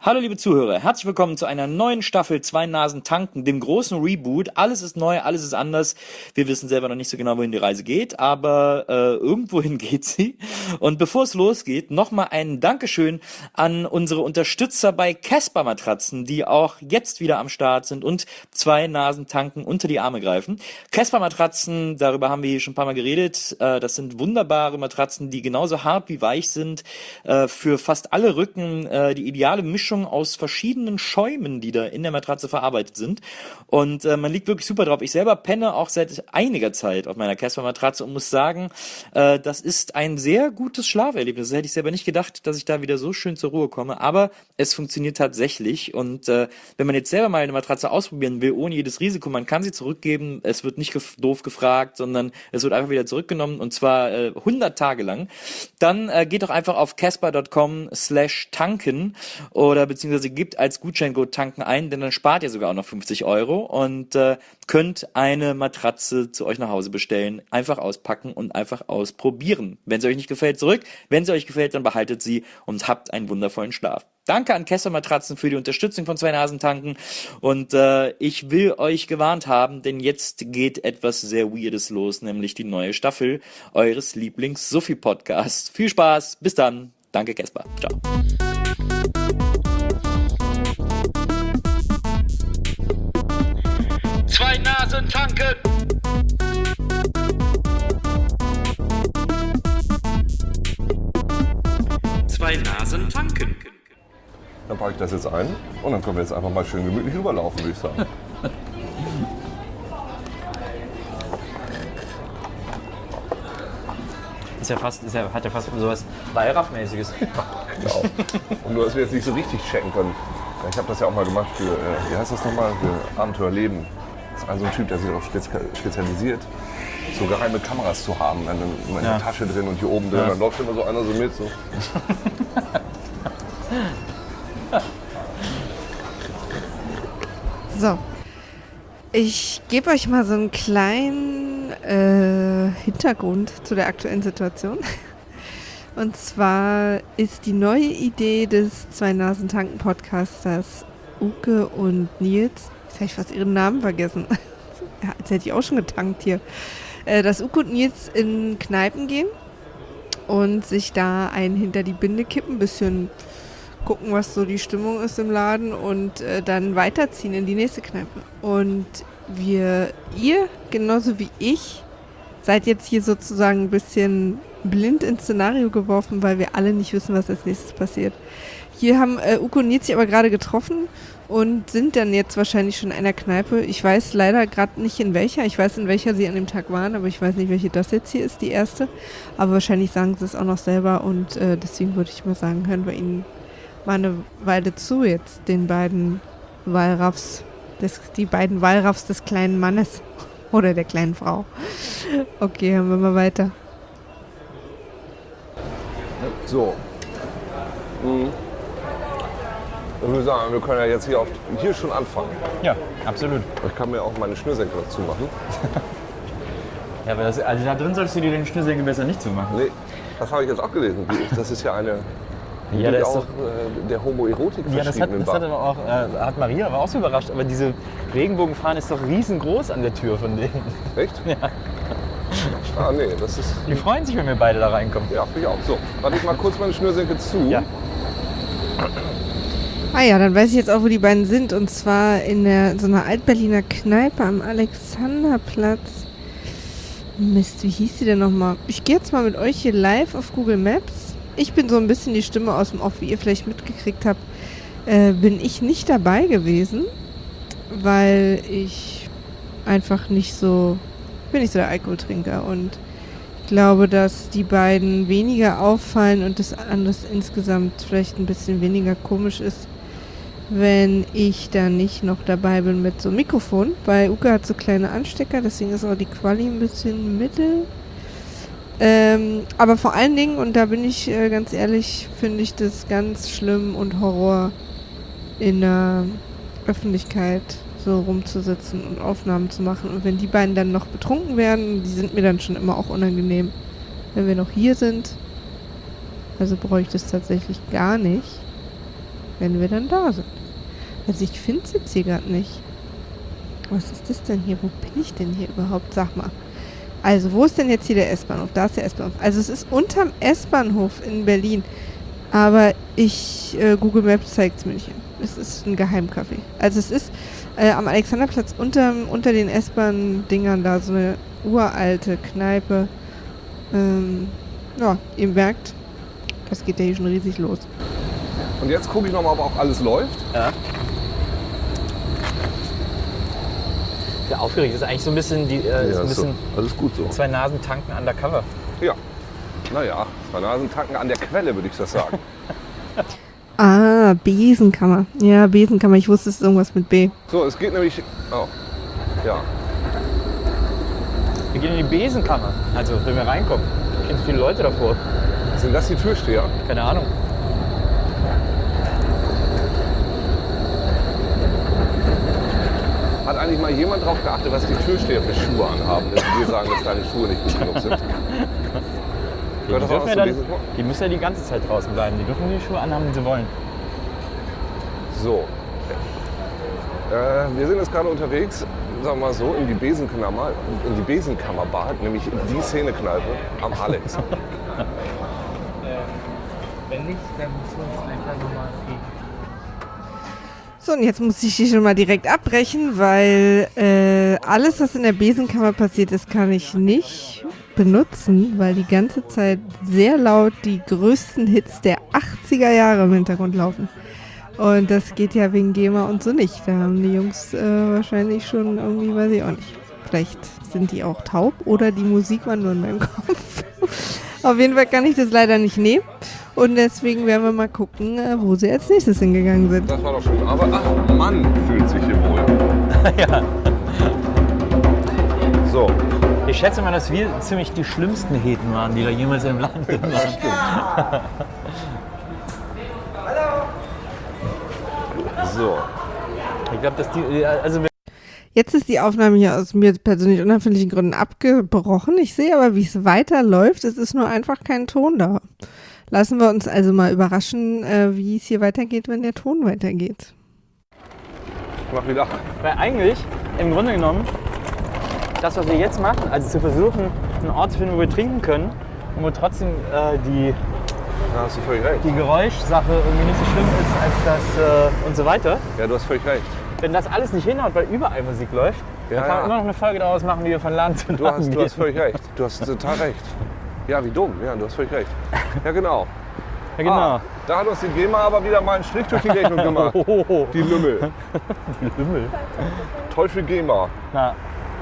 Hallo liebe Zuhörer, herzlich willkommen zu einer neuen Staffel Zwei Nasen tanken, dem großen Reboot. Alles ist neu, alles ist anders. Wir wissen selber noch nicht so genau, wohin die Reise geht, aber irgendwohin geht sie. Und bevor es losgeht, nochmal ein Dankeschön an unsere Unterstützer bei Casper Matratzen, die auch jetzt wieder am Start sind und Zwei Nasen tanken unter die Arme greifen. Casper Matratzen, darüber haben wir hier schon ein paar Mal geredet. Das sind wunderbare Matratzen, die genauso hart wie weich sind, für fast alle Rücken, die ideale Mischung aus verschiedenen Schäumen, die da in der Matratze verarbeitet sind. Und man liegt wirklich super drauf. Ich selber penne auch seit einiger Zeit auf meiner Casper-Matratze und muss sagen, das ist ein sehr gutes Schlaferlebnis. Das hätte ich selber nicht gedacht, dass ich da wieder so schön zur Ruhe komme. Aber es funktioniert tatsächlich. Und wenn man jetzt selber mal eine Matratze ausprobieren will, ohne jedes Risiko, man kann sie zurückgeben. Es wird nicht doof gefragt, sondern es wird einfach wieder zurückgenommen. Und zwar 100 Tage lang. Dann geht doch einfach auf casper.com/tanken oder beziehungsweise gebt als Gutscheincode tanken ein, denn dann spart ihr sogar auch noch 50 Euro und könnt eine Matratze zu euch nach Hause bestellen, einfach auspacken und einfach ausprobieren. Wenn sie euch nicht gefällt, zurück. Wenn sie euch gefällt, dann behaltet sie und habt einen wundervollen Schlaf. Danke an Casper Matratzen für die Unterstützung von Zwei Nasen tanken und ich will euch gewarnt haben, denn jetzt geht etwas sehr Weirdes los, nämlich die neue Staffel eures Lieblings-Sophie-Podcasts. Viel Spaß, bis dann. Danke Casper. Ciao. Zwei Nasen tanken! Zwei Nasen tanken. Dann packe ich das jetzt ein und dann können wir jetzt einfach mal schön gemütlich rüberlaufen, würde ich sagen. Hat ja fast sowas Wallraff-mäßiges. Genau. Und du hast mir jetzt nicht so richtig checken können. Ich habe das ja auch mal gemacht für, wie heißt das nochmal, für Abenteuerleben. Das ist also ein Typ, der sich darauf spezialisiert, so geheime Kameras zu haben, immer in der Tasche drin und hier oben drin. Dann läuft immer so einer so mit. So. So, ich gebe euch mal so einen kleinen Hintergrund zu der aktuellen Situation. Und zwar ist die neue Idee des Zwei-Nasen-Tanken-Podcasters Uke und Nils, jetzt habe ich fast ihren Namen vergessen, ja, als hätte ich auch schon getankt hier, dass Uke und Nils in Kneipen gehen und sich da einen hinter die Binde kippen, ein bisschen gucken, was so die Stimmung ist im Laden und dann weiterziehen in die nächste Kneipe. Und ihr, genauso wie ich, seid jetzt hier sozusagen ein bisschen blind ins Szenario geworfen, weil wir alle nicht wissen, was als nächstes passiert. Hier haben Uke und Nils sich aber gerade getroffen und sind dann jetzt wahrscheinlich schon in einer Kneipe. Ich weiß leider gerade nicht in welcher. Ich weiß, in welcher sie an dem Tag waren, aber ich weiß nicht, welche das jetzt hier ist, die erste. Aber wahrscheinlich sagen sie es auch noch selber und deswegen würde ich mal sagen, hören wir ihnen mal eine Weile zu jetzt, den beiden Wallraffs, die beiden Wallraffs des kleinen Mannes oder der kleinen Frau. Okay, hören wir mal weiter. So. Ich würde sagen, wir können ja jetzt hier schon anfangen. Ja, absolut. Ich kann mir auch meine Schnürsenkel dazu machen. Ja, aber also da drin solltest du dir den Schnürsenkel besser nicht zumachen. Nee, das habe ich jetzt auch gelesen. Das ist ja eine... Ja, die das ist auch der Homoerotik verschriebenen das hat aber auch, hat Maria aber auch so überrascht, aber diese Regenbogenfahne ist doch riesengroß an der Tür von denen. Echt? Ja. Ah, nee, das ist... Die freuen sich, wenn wir beide da reinkommen. Ja, finde ich auch. So, warte ich mal kurz meine Schnürsenkel zu. Ja. Ah ja, dann weiß ich jetzt auch, wo die beiden sind. Und zwar in so einer Altberliner Kneipe am Alexanderplatz. Mist, wie hieß die denn nochmal? Ich gehe jetzt mal mit euch hier live auf Google Maps. Ich bin so ein bisschen die Stimme aus dem Off, wie ihr vielleicht mitgekriegt habt. Bin ich nicht dabei gewesen, weil ich einfach nicht so... Ich bin nicht so der Alkoholtrinker und ich glaube, dass die beiden weniger auffallen und das alles insgesamt vielleicht ein bisschen weniger komisch ist, wenn ich da nicht noch dabei bin mit so einem Mikrofon, weil Uke hat so kleine Anstecker, deswegen ist auch die Quali ein bisschen mittel. Aber vor allen Dingen, und da bin ich ganz ehrlich, finde ich das ganz schlimm und Horror in der Öffentlichkeit so rumzusitzen und Aufnahmen zu machen. Und wenn die beiden dann noch betrunken werden, die sind mir dann schon immer auch unangenehm, wenn wir noch hier sind. Also bräuchte ich das tatsächlich gar nicht. wenn wir dann da sind. Also ich finde es jetzt hier gerade nicht. Was ist das denn hier? Wo bin ich denn hier überhaupt? Sag mal. Also, wo ist denn jetzt hier der S-Bahnhof? Da ist der S-Bahnhof. Also, es ist unterm S-Bahnhof in Berlin. Aber Google Maps zeigt es mir nicht hin. Es ist ein Geheimcafé. Also, es ist am Alexanderplatz unter den S-Bahn-Dingern da so eine uralte Kneipe. Ja, ihr merkt, das geht ja hier schon riesig los. Und jetzt gucke ich nochmal, ob auch alles läuft. Ja. Ja, aufgeregt ist eigentlich so ein bisschen alles gut so. zwei Nasen tanken undercover. Ja, naja, 2 Nasen tanken an der Quelle, würde ich das sagen. Ah, Besenkammer. Ja, Besenkammer. Ich wusste, es ist irgendwas mit B. So, es geht nämlich... Oh, ja. Wir gehen in die Besenkammer, also wenn wir reinkommen. Da stehen so viele Leute davor. Sind das die Türsteher? Keine Ahnung. Hat eigentlich mal jemand darauf geachtet, was die Türsteher für Schuhe anhaben, dass wir sagen, dass deine Schuhe nicht gut genug sind? Die müssen ja die ganze Zeit draußen bleiben. Die dürfen die Schuhe anhaben, die sie wollen. So. Wir sind jetzt gerade unterwegs, sagen wir mal so, in die Besenkammerbar, nämlich in die Szenekneipe am Alex. Wenn nicht, dann müssen wir uns einfach nochmal gehen. So, und jetzt muss ich hier schon mal direkt abbrechen, weil alles, was in der Besenkammer passiert ist, kann ich nicht benutzen, weil die ganze Zeit sehr laut die größten Hits der 80er Jahre im Hintergrund laufen. Und das geht ja wegen GEMA und so nicht. Da haben die Jungs wahrscheinlich schon irgendwie, weiß ich auch nicht. Vielleicht sind die auch taub oder die Musik war nur in meinem Kopf. Auf jeden Fall kann ich das leider nicht nehmen. Und deswegen werden wir mal gucken, wo sie als nächstes hingegangen sind. Das war doch schon. Aber ach, Mann fühlt sich hier wohl. Ja. So. Ich schätze mal, dass wir ziemlich die schlimmsten Heten waren, die da jemals im Land waren. So. Ich glaube, dass die. Also Jetzt ist die Aufnahme hier aus mir persönlich unerfindlichen Gründen abgebrochen. Ich sehe aber, wie es weiterläuft. Es ist nur einfach kein Ton da. Lassen wir uns also mal überraschen, wie es hier weitergeht, wenn der Ton weitergeht. Ich mach wieder. Weil eigentlich, im Grunde genommen, das, was wir jetzt machen, also zu versuchen, einen Ort zu finden, wo wir trinken können und wo trotzdem Da hast du völlig recht. die Geräuschsache irgendwie nicht so schlimm ist, als das und so weiter. Ja, du hast völlig recht. Wenn das alles nicht hinhaut, weil überall Musik läuft, Ja, dann kann man ja. immer noch eine Folge daraus machen, wie wir von Land zu Du Land hast gehen. völlig recht. Du hast total recht. Ja, wie dumm. Ja, du hast völlig recht. Ja, genau. Ja, genau. Ah, da hat uns die GEMA aber wieder mal einen Strich durch die Rechnung gemacht. Oh, Die Lümmel. die Lümmel. Teufel GEMA. Na,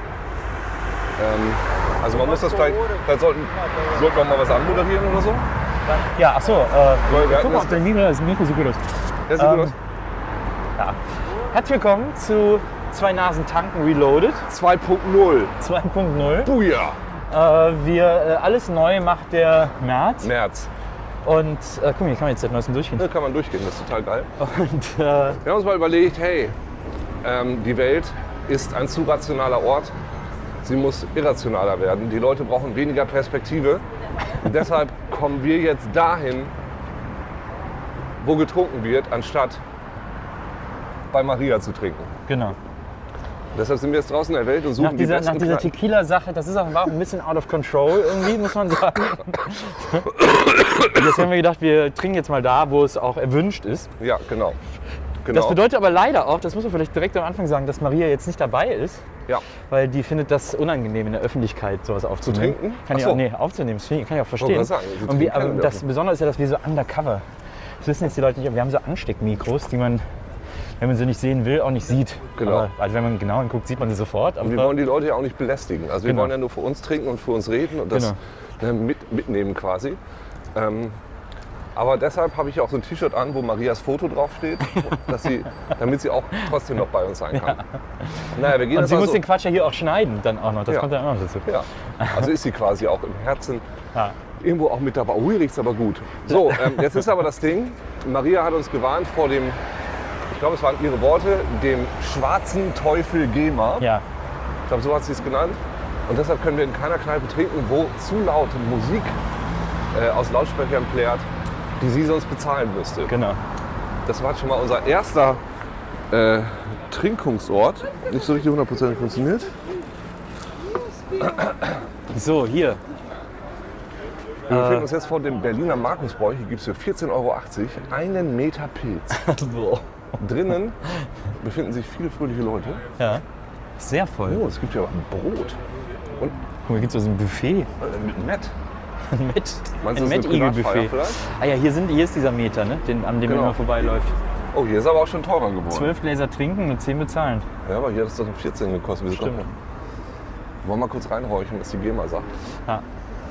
Also man muss das vielleicht sollten wir mal was anmoderieren oder so? ja, achso. wir hatten Guck mal, das- ob dein Mikro sieht gut aus. Ja, sieht gut aus. Ja. Herzlich willkommen zu Zwei Nasen tanken Reloaded 2.0. 2.0. Buja. Alles neu macht der März. März. Und guck mal, hier kann man jetzt seit neuestem durchgehen. Da kann man durchgehen, das ist total geil. Und Wir haben uns mal überlegt, hey, die Welt ist ein zu rationaler Ort. Sie muss irrationaler werden. Die Leute brauchen weniger Perspektive. Und deshalb kommen wir jetzt dahin, wo getrunken wird, anstatt bei Maria zu trinken. genau. Deshalb sind wir jetzt draußen in der Welt und suchen Nach dieser die besten Kneipen. Tequila-Sache, das war auch ein bisschen out of control irgendwie, muss man sagen. Und jetzt haben wir gedacht, wir trinken jetzt mal da, wo es auch erwünscht ist. Ja, genau. Das bedeutet aber leider auch, das muss man vielleicht direkt am Anfang sagen, dass Maria jetzt nicht dabei ist. Ja. Weil die findet das unangenehm in der Öffentlichkeit, sowas aufzunehmen. trinken? Kann ich Ach so. auch, nee, aufzunehmen, das kann ich auch verstehen. gerade sagen, sie Und trinken aber keine das Dürfen. Besondere ist ja, dass wir so undercover, das wissen jetzt die Leute nicht, aber wir haben so Ansteckmikros, die man, wenn man sie nicht sehen will, auch nicht sieht. Genau. Aber, also wenn man genau hinguckt, sieht man sie sofort. Und wir wollen die Leute ja auch nicht belästigen. Also wir Genau. wollen ja nur für uns trinken und für uns reden und das mitnehmen quasi. Aber deshalb habe ich auch so ein T-Shirt an, wo Marias Foto draufsteht, damit sie auch trotzdem noch bei uns sein kann. Naja, wir gehen Und jetzt sie also, muss den Quatsch ja hier auch schneiden dann auch noch, das Ja. kommt ja auch noch dazu. ja, also ist sie quasi auch im Herzen Ja. irgendwo auch mit dabei. Oh, hier riecht's aber gut. So, jetzt ist aber das Ding, Maria hat uns gewarnt vor dem, ich glaube es waren ihre Worte, dem schwarzen Teufel GEMA. Ja. Ich glaube, so hat sie es genannt. Und deshalb können wir in keiner Kneipe trinken, wo zu laute Musik aus Lautsprechern plärt, die sie sonst bezahlen müsste. Genau. Das war schon mal unser erster Trinkungsort. Nicht so richtig 100% funktioniert. So, hier. Wir befinden uns jetzt vor dem Berliner Markusbräu. Hier gibt es für 14,80 € einen Meter Pilz. Drinnen befinden sich viele fröhliche Leute. Ja. Sehr voll. Oh, es gibt ja Brot. Und Guck mal, hier gibt es so ein Buffet. mit Met. Met. Meinst du, Ein das ist eine Met-Igel-Buffet. Privatfeier vielleicht? Ah ja, hier ist dieser Meter, ne? An dem Genau. man vorbeiläuft. Oh, hier ist aber auch schon teurer geworden. 12 Gläser trinken und 10 bezahlen. Ja, aber hier hat es doch 14 gekostet. Wieso Stimmt. kommt das? Wollen wir mal kurz reinhorchen, was die GEMA sagt? Ja.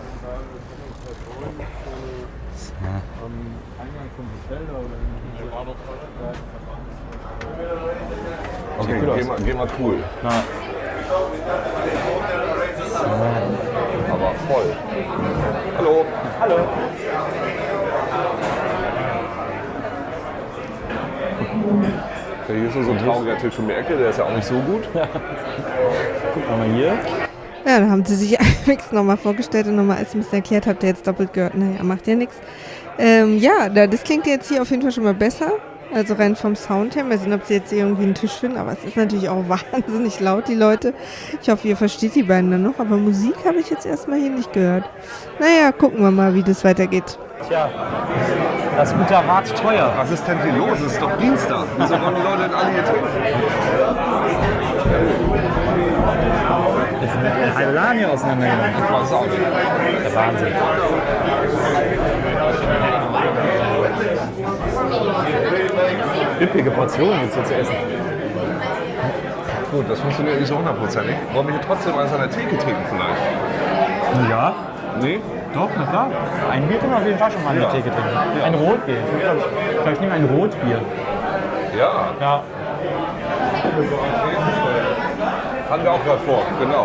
Okay, GEMA cool. Ja. Aber voll. Hallo. Hallo. Ja, hier ist nur so ein trauriger Tisch um die Ecke, der ist ja auch nicht so gut. Guck mal hier. Ja, da haben sie sich Alex nochmal vorgestellt und nochmal alles ein bisschen erklärt, habt ihr jetzt doppelt gehört. Naja, macht ja nichts. Ja, das klingt jetzt hier auf jeden Fall schon mal besser. Also rein vom Sound her. Mal sehen, ob sie jetzt irgendwie einen Tisch finden. Aber es ist natürlich auch wahnsinnig laut, die Leute. Ich hoffe, ihr versteht die beiden dann noch. Aber Musik habe ich jetzt erstmal hier nicht gehört. Naja, gucken wir mal, wie das weitergeht. Tja, das guter Rat teuer. Was ist denn hier los? Es ist doch Dienstag. Wieso wollen die Leute denn alle hier trinken? Jetzt wird ein halber Laden hier auseinandergenommen. Ich weiß es auch nicht. Der Wahnsinn. Üppige Portionen jetzt hier zu essen. Gut, das funktioniert nicht so hundertprozentig. Wollen wir hier trotzdem eins an der Theke trinken vielleicht? Ja, Nee? doch, na klar. Ein Bier können wir auf jeden Fall schon mal an der Theke trinken. Ein Rotbier. Ich glaube, ich nehme ein Rotbier. Ja, Ja. hatten wir auch gerade vor. Genau.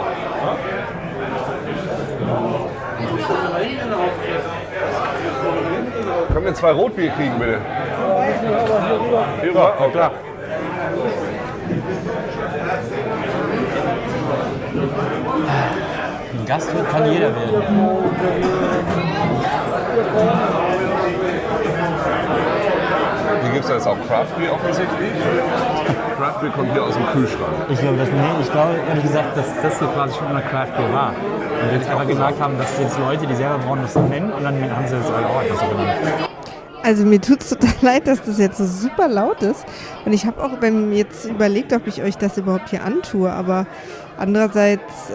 Können wir 2 Rotbier kriegen, bitte? Hier rüber? Oh, klar. Ein Gastwirt kann jeder werden. Hier gibt es jetzt auch Craft Beer offensichtlich. Craft Beer kommt hier aus dem Kühlschrank. Ich glaube, ehrlich gesagt, dass das hier quasi schon immer Craft Beer war. Und wir jetzt einfach gesagt haben, dass jetzt Leute, die selber brauen, das so nennen und dann haben sie das auch einfach so genannt. Also mir tut es total leid, dass das jetzt so super laut ist. Und ich habe auch jetzt überlegt, ob ich euch das überhaupt hier antue. Aber andererseits,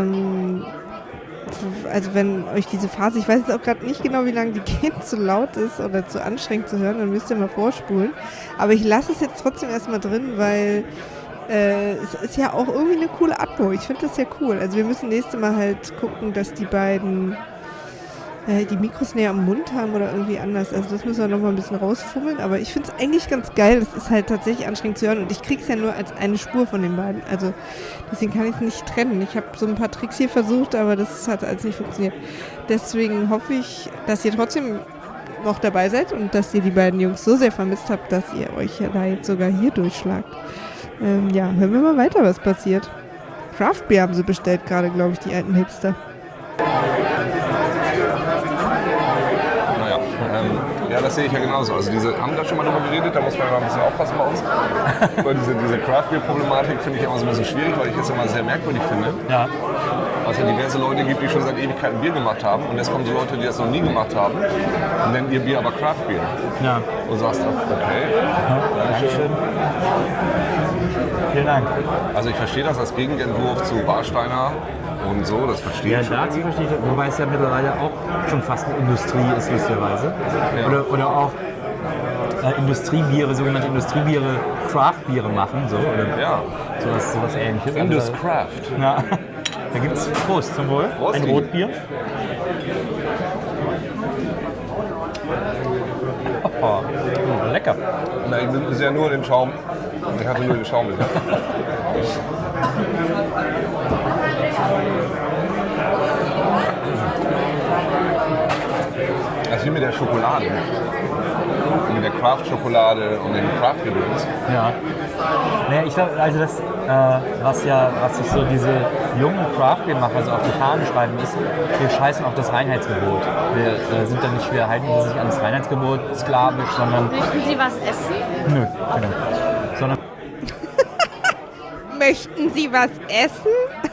also wenn euch diese Phase, ich weiß jetzt auch gerade nicht genau, wie lange die geht, zu laut ist oder zu anstrengend zu hören, dann müsst ihr mal vorspulen. Aber ich lasse es jetzt trotzdem erstmal drin, weil es ist ja auch irgendwie eine coole Atmo. Ich finde das ja cool. Also wir müssen nächstes Mal halt gucken, dass die beiden die Mikros näher am Mund haben oder irgendwie anders. Also das müssen wir noch mal ein bisschen rausfummeln. Aber ich finde es eigentlich ganz geil. Das ist halt tatsächlich anstrengend zu hören. Und ich kriege es ja nur als eine Spur von den beiden. Also deswegen kann ich es nicht trennen. Ich habe so ein paar Tricks hier versucht, aber das hat alles nicht funktioniert. Deswegen hoffe ich, dass ihr trotzdem noch dabei seid und dass ihr die beiden Jungs so sehr vermisst habt, dass ihr euch ja da jetzt sogar hier durchschlagt. Ja, hören wir mal weiter, was passiert. Craft Beer haben sie bestellt gerade, glaube ich, die alten Hipster. Naja, ja, das sehe ich ja genauso. Also haben da schon mal drüber geredet, da muss man mal ein bisschen aufpassen bei uns. Weil diese Craft Beer Problematik finde ich immer so ein bisschen schwierig, weil ich es immer sehr merkwürdig finde. Ja. Weil es ja diverse Leute gibt, die schon seit Ewigkeiten Bier gemacht haben. Und jetzt kommen so Leute, die das noch nie gemacht haben und nennen ihr Bier aber Craft Beer. Ja. Und sagst du, okay. Dankeschön. Vielen Dank. Also ich verstehe das als Gegenentwurf zu Warsteiner und so, das verstehe Ja, ich. dazu verstehe ich, wobei es ja mittlerweile auch schon fast eine Industrie ist, lustigerweise. Ja. Oder auch Industriebiere, sogenannte Industriebiere, Craft-Biere machen, so, oder Ja, sowas Ähnliches. Indus Also Craft. ja, da gibt es Prost zum Wohl, Prost, ein Igel. Rotbier. Oh, lecker. Na, ich bin ja nur den Schaum. Ich hatte nur den Schaum bisher. Das ist wie mit der Schokolade. mit der Craft-Schokolade und dem Craft-Gedöns. Ja. Naja, ich glaube, also das, was sich so diese jungen Craft-Beer-Macher so auf die Fahnen schreiben, ist, wir scheißen auf das Reinheitsgebot. Wir halten sich an das Reinheitsgebot sklavisch, sondern... Möchten Sie was essen? Nö, genau. Sondern Möchten Sie was essen?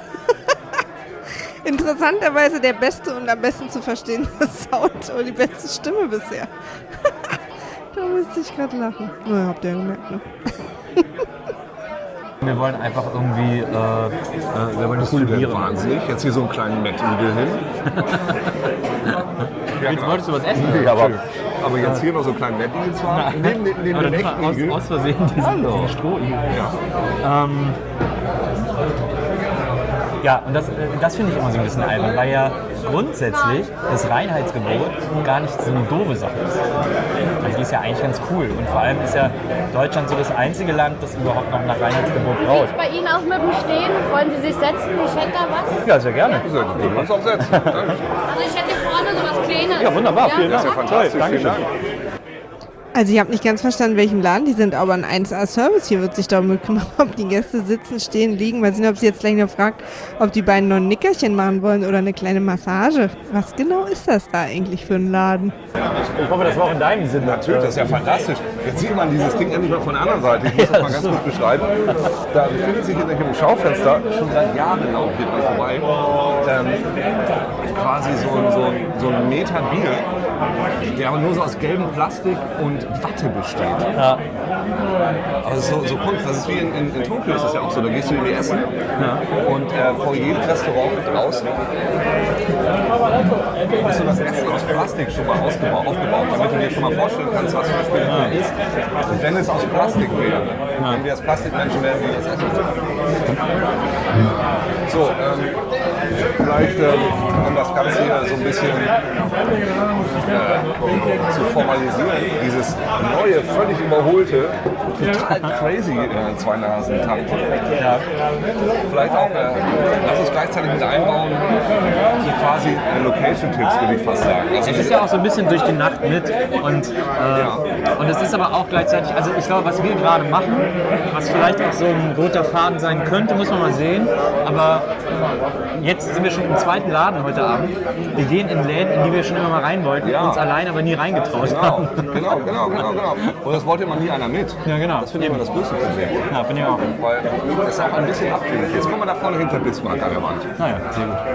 Interessanterweise der beste und am besten zu verstehende Sound oder die beste Stimme bisher. Da musste ich gerade lachen. Naja, habt ihr ja gemerkt, ne? wir wollen einfach irgendwie, wir wollen das Cool, studieren. wahnsinnig. Jetzt hier so einen kleinen Matt Eagle hin. Ja, Jetzt wolltest du was essen? Ja, aber jetzt hier noch so einen kleinen Matt Eagle zu haben. Neben Oder dem nicht echten mal Igel. aus Versehen diesen Strohigel. Ja. Ja, und das finde ich immer so ein bisschen albern, weil ja grundsätzlich das Reinheitsgebot gar nicht so eine doofe Sache ist. Also die ist ja eigentlich ganz cool. Und vor allem ist ja Deutschland so das einzige Land, das überhaupt noch nach Reinheitsgebot Wie braut. sieht's bei Ihnen aus mit dem Stehen? Wollen Sie sich setzen? Ich hätte da was. Ja, sehr gerne. So, du kannst auch setzen. Danke. Also ich hätte vorne so was Kleines. Ja, wunderbar, vielen Das Dank. ist ja fantastisch. Vielen Dank. Also ich habe nicht ganz verstanden, welchem Laden die sind, aber ein 1A-Service hier wird sich darum gekümmert, ob die Gäste sitzen, stehen, liegen. Mal sehen, ob sie jetzt gleich noch fragt, ob die beiden noch ein Nickerchen machen wollen oder eine kleine Massage. Was genau ist das da eigentlich für ein Laden? Ich hoffe, das war auch in deinem Sinn. Natürlich, das ist ja fantastisch. Jetzt sieht man dieses Ding endlich mal von der anderen Seite. Ich muss das mal ganz kurz beschreiben. Da befindet sich hinter dem Schaufenster, schon seit Jahren laufe ich dran vorbei, quasi so ein Meter Bier, der aber nur so aus gelbem Plastik und Watte besteht. Ja. Also so Kunst, das ist wie in Tokio ist das ja auch so, da gehst du irgendwie essen und vor jedem Restaurant draußen hast du das Essen aus Plastik schon mal aufgebaut, damit du dir schon mal vorstellen kannst, was zum Beispiel Bier ist. Und wenn es aus Plastik wäre, wenn wir als Plastikmenschen wären, wie das essen. So, vielleicht um das Ganze hier so ein bisschen zu formalisieren, dieses neue, völlig überholte, total crazy Zwei-Nasen-Tank. Ja. Vielleicht auch, lass uns gleichzeitig mit einbauen, so quasi Location-Tipps, würde ich fast sagen. Also Es ist ja auch so ein bisschen durch die Nacht mit und es ist aber auch gleichzeitig, also ich glaube, was wir gerade machen, was vielleicht auch so ein roter Faden sein könnte, muss man mal sehen, aber jetzt sind wir schon im zweiten Laden heute Abend. Wir gehen in Läden, in die wir schon immer mal rein wollten, uns allein aber nie reingetraut haben. Genau. Und das wollte immer nie einer mit. Ja, genau. Das finde ich immer das größte Problem. Ja, finde ich auch. Weil es auch ein bisschen abhängig ist. Guck mal da vorne hinter Bismarck an der Wand. Naja, sehr gut.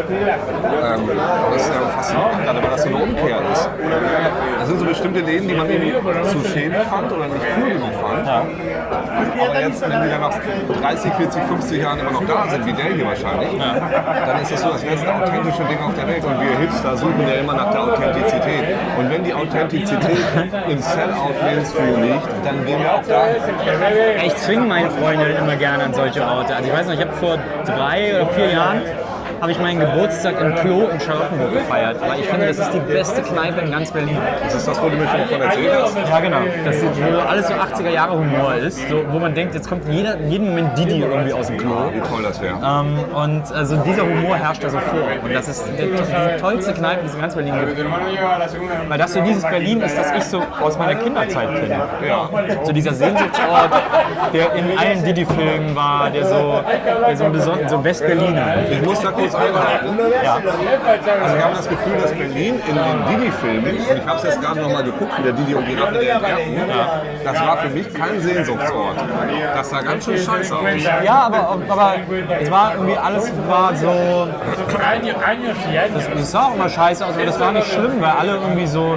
Das ist ja faszinierend, gerade weil das so eine Umkehr ist. Da sind so bestimmte Läden, die man irgendwie zu schädlich fand oder nicht cool genug fand. Ja. Aber jetzt, wenn die dann nach 30, 40, 50 Jahren immer noch da sind, wie der hier wahrscheinlich, dann ist das so das letzte authentische Ding auf der Welt. Und wir Hipster suchen ja immer nach der Authentizität. Und wenn die Authentizität im Sellout-Mainstream liegt, dann gehen wir auch da. Ich zwinge meine Freunde immer gerne an solche Orte. Also ich weiß noch, ich habe vor 3 oder 4 Jahren habe ich meinen Geburtstag im Klo in Charlottenburg gefeiert. Weil ich finde, das ist die beste Kneipe in ganz Berlin. Das ist das, wo du mir schon davon erzählt hast. Ja, genau. Das ist, wo alles so 80er-Jahre-Humor ist. So, wo man denkt, jetzt kommt jeden Moment Didi irgendwie aus dem Klo. Wie toll das wäre. Und also dieser Humor herrscht da so vor. Und das ist die tollste Kneipe, die es in ganz Berlin gibt. Weil das so dieses Berlin ist, das ich so aus meiner Kinderzeit kenne. Ja. So dieser Sehnsuchtsort, der in allen Didi-Filmen war, der so so West-Berliner. Ich muss da kurz einhalten. Ja. Also wir haben das Gefühl, dass Berlin in den Didi-Filmen, und ich habe es jetzt gerade noch mal geguckt, wie der Didi und die Ratte der Entwerten, das war für mich kein Sehnsuchtsort. Das sah ganz schön scheiße aus. Ja, aber es war irgendwie alles war so. Das sah auch immer scheiße aus, aber das war nicht schlimm, weil alle irgendwie so.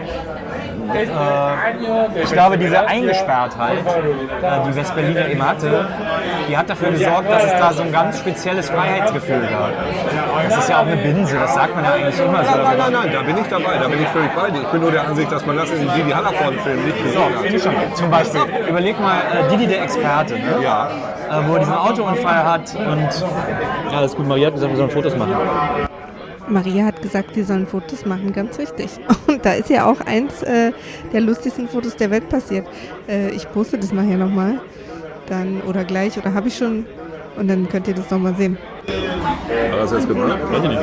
Ich glaube, diese Eingesperrtheit, die West-Berliner eben hatte, die hat dafür gesorgt, dass es da so ein ganz spezielles Freiheitsgefühl gab. Das ist ja auch eine Binse, das sagt man ja eigentlich immer so. Nein, da bin ich dabei, da bin ich völlig bei dir. Ich bin nur der Ansicht, dass man das in Didi Hallervorden-Filmen nicht gesehen hat. Finde ich schon. Zum Beispiel, überleg mal, Didi der Experte, ne? Ja. Wo er diesen Autounfall hat und. Ja, alles gut, Maria hat gesagt, wir sollen Fotos machen. Maria hat gesagt, sie sollen Fotos machen, ganz richtig. Und da ist ja auch eins der lustigsten Fotos der Welt passiert. Ich poste das nachher nochmal. Dann oder gleich, oder habe ich schon. Und dann könnt ihr das nochmal sehen. Hat das jetzt gemacht? Weiß ich nicht.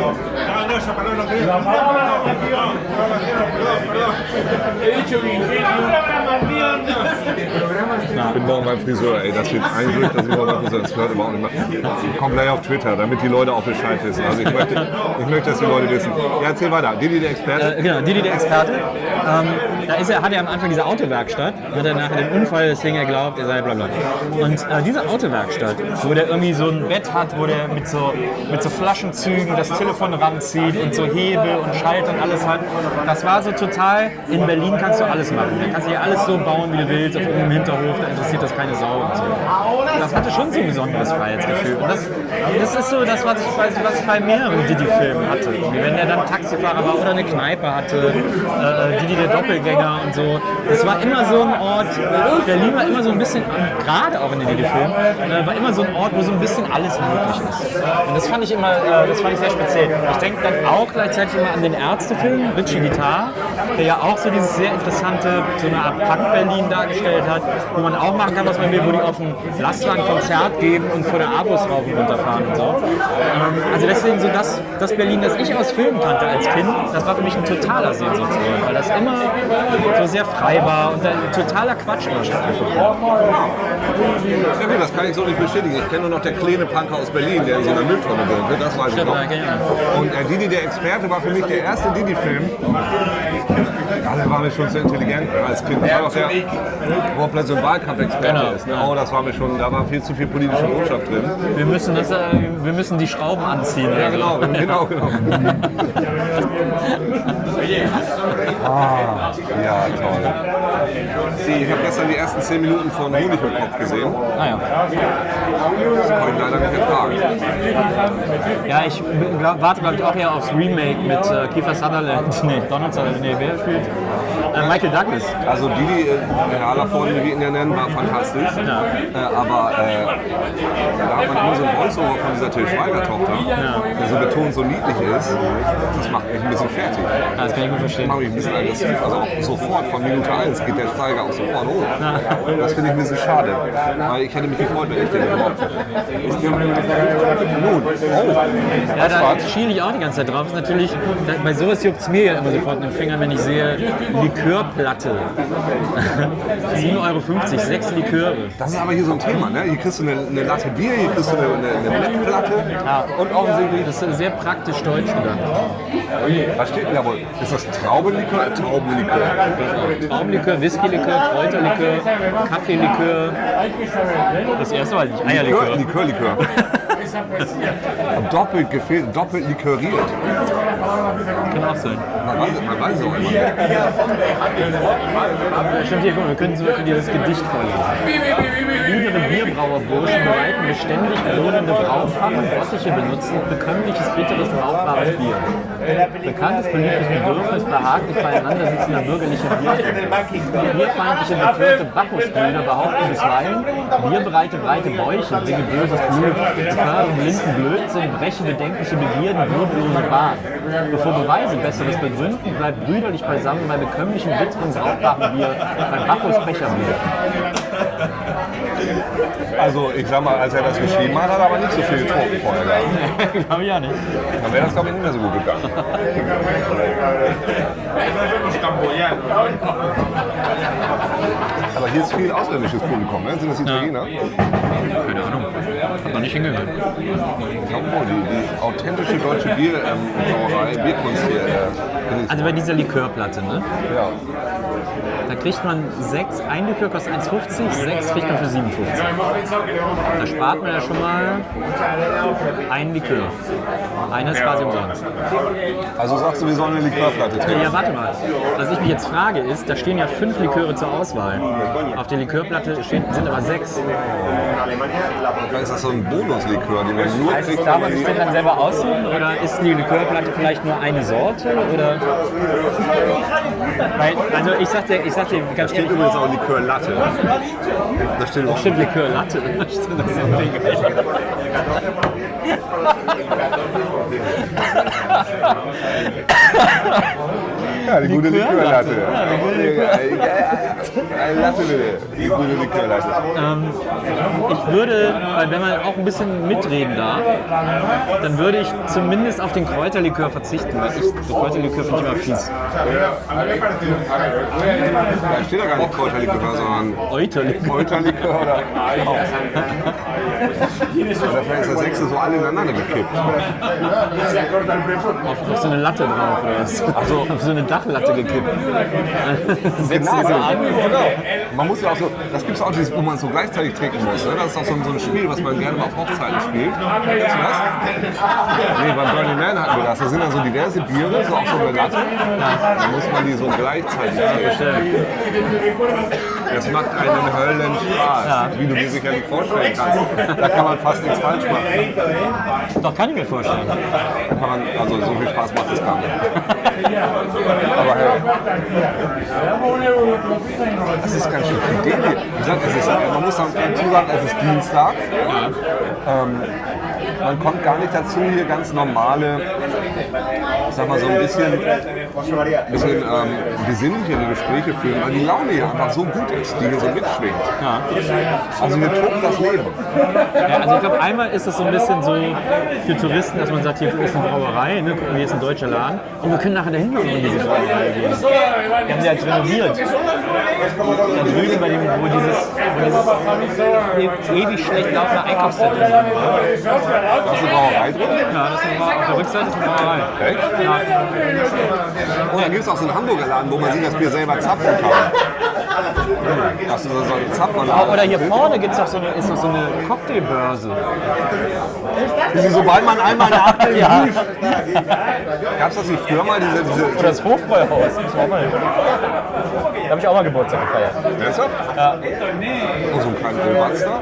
Ich bin morgen beim Friseur, ey, das wird ein Glück, dass ich morgen beim Friseur, das gehört überhaupt nicht mehr. Komm gleich auf Twitter, damit die Leute auch Bescheid wissen. Also ich möchte, dass die Leute wissen. Ja, erzähl weiter. Didi der Experte? Genau, Didi der Experte. Hat er am Anfang diese Autowerkstatt, hat er nachher den Unfall, deswegen er glaubt, er sei blablabla. Und diese Autowerkstatt, wo der irgendwie so ein Bett hat, wo der mit so Flaschenzügen das Telefon ranzieht und so Hebel und Schalter und alles hat, das war so total, in Berlin kannst du alles machen. Da kannst du hier alles so bauen, wie du willst, auf irgendeinem Hinterhof, da interessiert das keine Sau und so. Das hatte schon so ein besonderes Freiheitsgefühl. Und das ist so das, was ich bei mehreren Didi-Filmen hatte. Wenn der dann Taxifahrer war oder eine Kneipe hatte, Didi der Doppelgänger und so. Das war immer so ein Ort, Berlin war immer so ein bisschen, gerade auch in den Didi-Filmen, war immer so ein Ort, wo so ein bisschen alles möglich ist. Und das fand ich sehr speziell. Ich denke dann auch gleichzeitig immer an den Ärztefilm, Richie Guitar, der ja auch so dieses sehr interessante, so eine Art Punk-Berlin dargestellt hat, wo man auch machen kann, was man will, wo die auf dem Lastwagen Konzert geben und vor der Abos rauf und runter fahren und so. Also deswegen so das Berlin, das ich aus Filmen kannte als Kind, das war für mich ein totaler Sehnsuchtsort, weil das immer so sehr frei war und ein totaler Quatsch immer stattgefunden hat. Ja gut, das kann ich so nicht bestätigen. Ich kenne nur noch der kleine Punker aus Berlin, der in so einer Mülltonne wohnte, das weiß ich noch. Und Didi der Experte war für mich der erste Didi-Film. Ja, der war mir schon zu intelligent als Kind. Das war doch der, wo er plötzlich so ein Wahlkampfexperte ist. Ne? Oh, das war mir schon, da war viel zu viel politische Botschaft drin. Wir müssen die Schrauben anziehen. Ja, genau. Ja, toll. Ich habe gestern die ersten 10 Minuten von Honig im Kopf gesehen. Ah, ja. Das konnte ich leider nicht ertragen. Ja, ich warte, glaube ich, auch eher aufs Remake mit Kiefer Sutherland. Nee, Donald Sutherland. Nee, wer spielt? Michael Douglas. Also Didi, Herr Hallervorden, wie wir ihn ja nennen, war fantastisch. Ja. Aber da hat man immer so ein Voice-Over von dieser Til Schweiger-Tochter, der so betont so niedlich ist. Das macht mich ein bisschen fertig. Ja, das kann ich gut verstehen. Das macht mich ein bisschen aggressiv. Also auch sofort von Minute 1 geht der Zeiger auch sofort hoch. Das finde ich ein bisschen schade. Weil ich hätte mich gefreut, wenn ich den überhaupt. Nun, Ja, da schiele ich auch die ganze Zeit drauf. Ist natürlich, bei sowas juckt es mir ja immer sofort in den Fingern, wenn ich sehe, Likörplatte. 7,50 €, 6 Liköre. das ist aber hier so ein Thema, ne? Hier kriegst du eine Latte Bier, hier kriegst du eine Mettplatte. Ja. Und offensichtlich, das ist sehr praktisch deutsch gegangen. Was steht denn da wohl? Ist das Traubenlikör? Traubenlikör. Traubenlikör, Whiskylikör, Kräuterlikör, Kaffeelikör. Das erste war nicht Eierlikör. Likör. Doppelt gefehlt, doppelt liköriert. Kann auch sein. Man weiß es auch immer. Stimmt, hier, guck mal, wir können zum Beispiel dieses Gedicht vorlesen. Niedere Bierbrauerburschen bereiten beständig lohnende Braupfannen, Bottiche benutzen, bekömmliches, bitteres, brauchbares Bier. Bekanntes, beliebtes Bedürfnis, behaglich beieinander sitzender bürgerlicher Bier. Bierfeindliche, betörte Bacchusbrüder behaupten bisweilen, bierbereite, breite Bäuche bringen böses Blut, fördern blinden Blödsinn, brechen bedenkliche Begierden, würdelose Bahn. Bevor Beweise Besseres begründen, bleibt brüderlich beisammen bei bekömmlichem, bitteren, brauchbaren Bier, bei Bacchus Becherbier. Also ich sag mal, als er das geschrieben hat, hat er aber nicht so viel getrunken vorher gehabt. Glaube ich auch nicht. Dann wäre das glaube ich nicht mehr so gut gegangen. Aber hier ist viel ausländisches Publikum, ne? Sind das Italiener? Keine Ahnung. Hat man nicht hingehört. Ich glaube wohl, die authentische deutsche Bierbrauerei, Bierkunst hier. Also bei dieser Likörplatte, ne? Ja. Da kriegt man 6, ein Likör kostet 1,50, 6 kriegt man für 57. Da spart man ja schon mal ein Likör. Einer ist quasi umsonst. Also sagst du, wir sollen eine Likörplatte trinken? Ja, warte mal. Was ich mich jetzt frage ist, da stehen ja 5 Liköre zur Auswahl. Auf der Likörplatte sind aber 6. Ist das so ein Bonuslikör, den wir nur Heißt es kriegen? da, was ich dann selber aussuchen? Oder ist die Likörplatte vielleicht nur eine Sorte? Oder? Weil, also ich sag dir ganz Steht übrigens auch Likörlatte. Da steht auch. Stimmt, Likörlatte. Das ist ein Ding. Ja, die gute Likörlatte. Likörlatte. Ja, die gute Likörlatte. Eine Latte bitte. Die gute Likörlatte. Ich würde, weil wenn man auch ein bisschen mitreden darf, dann würde ich zumindest auf den Kräuterlikör verzichten, weil so Kräuterlikör finde ich immer fies. Da steht ja gar nicht Kräuterlikör, sondern Euterlikör. Kräuterlikör oder oder vielleicht ist das Sechste so alle ineinander gekippt. Auf so eine Latte drauf oder was? Also auf so eine Dachlatte gekippt. Setzt Genau, die so an. genau. Man muss ja auch so, das gibt es auch dieses, wo man so gleichzeitig trinken muss. Ne? Das ist auch so ein Spiel, was man gerne mal auf Hochzeiten spielt. Kennst du das? Nee, beim Burning Man hatten wir das. Da sind dann so diverse Biere, so auch so eine Latte. Da muss man die so gleichzeitig bestellen. Das macht einen Höllenspaß, wie du dir sicherlich vorstellen kannst. Da kann man fast nichts falsch machen. Doch, kann ich mir vorstellen. Da kann man, also so viel Spaß macht das gar nicht. Aber hey, das ist ganz schön viel Ding. Wie gesagt, man muss dazu sagen, es ist Dienstag. Man kommt gar nicht dazu, hier ganz normale, ich sag mal so ein bisschen besinnlichere Gespräche führen, weil die Laune hier einfach so gut ist, die hier so mitschwingt. Ja. Also hier tobt das Leben. Ja, also ich glaube, einmal ist das so ein bisschen so für Touristen, dass man sagt, hier ist eine Brauerei, ne? Gucken, hier ist ein deutscher Laden und wir können nachher dahin gehen in diese Brauerei gehen. Wir haben sie jetzt renoviert. Da drüben bei dem, wo dieses ewig schlecht laufende Einkaufszentrum ist. Das ist eine Brauerei drin. Ja, das ist auf der Rückseite ist eine Brauerei. Echt? Ja. Und dann gibt es auch so einen Hamburger Laden, wo man sich das Bier selber zapfen kann. Das ist so ein Zapferladen. Oder hier vorne gibt's auch ist noch so eine Cocktailbörse. Sobald man einmal eine Achtel Ja. lief. Gab es das nicht früher mal, diese Oder das Hofbräuhaus. Da habe ich auch mal Geburtstag gefeiert. Ernsthaft? Ja. Oh, so ein kleiner Ölbatz da?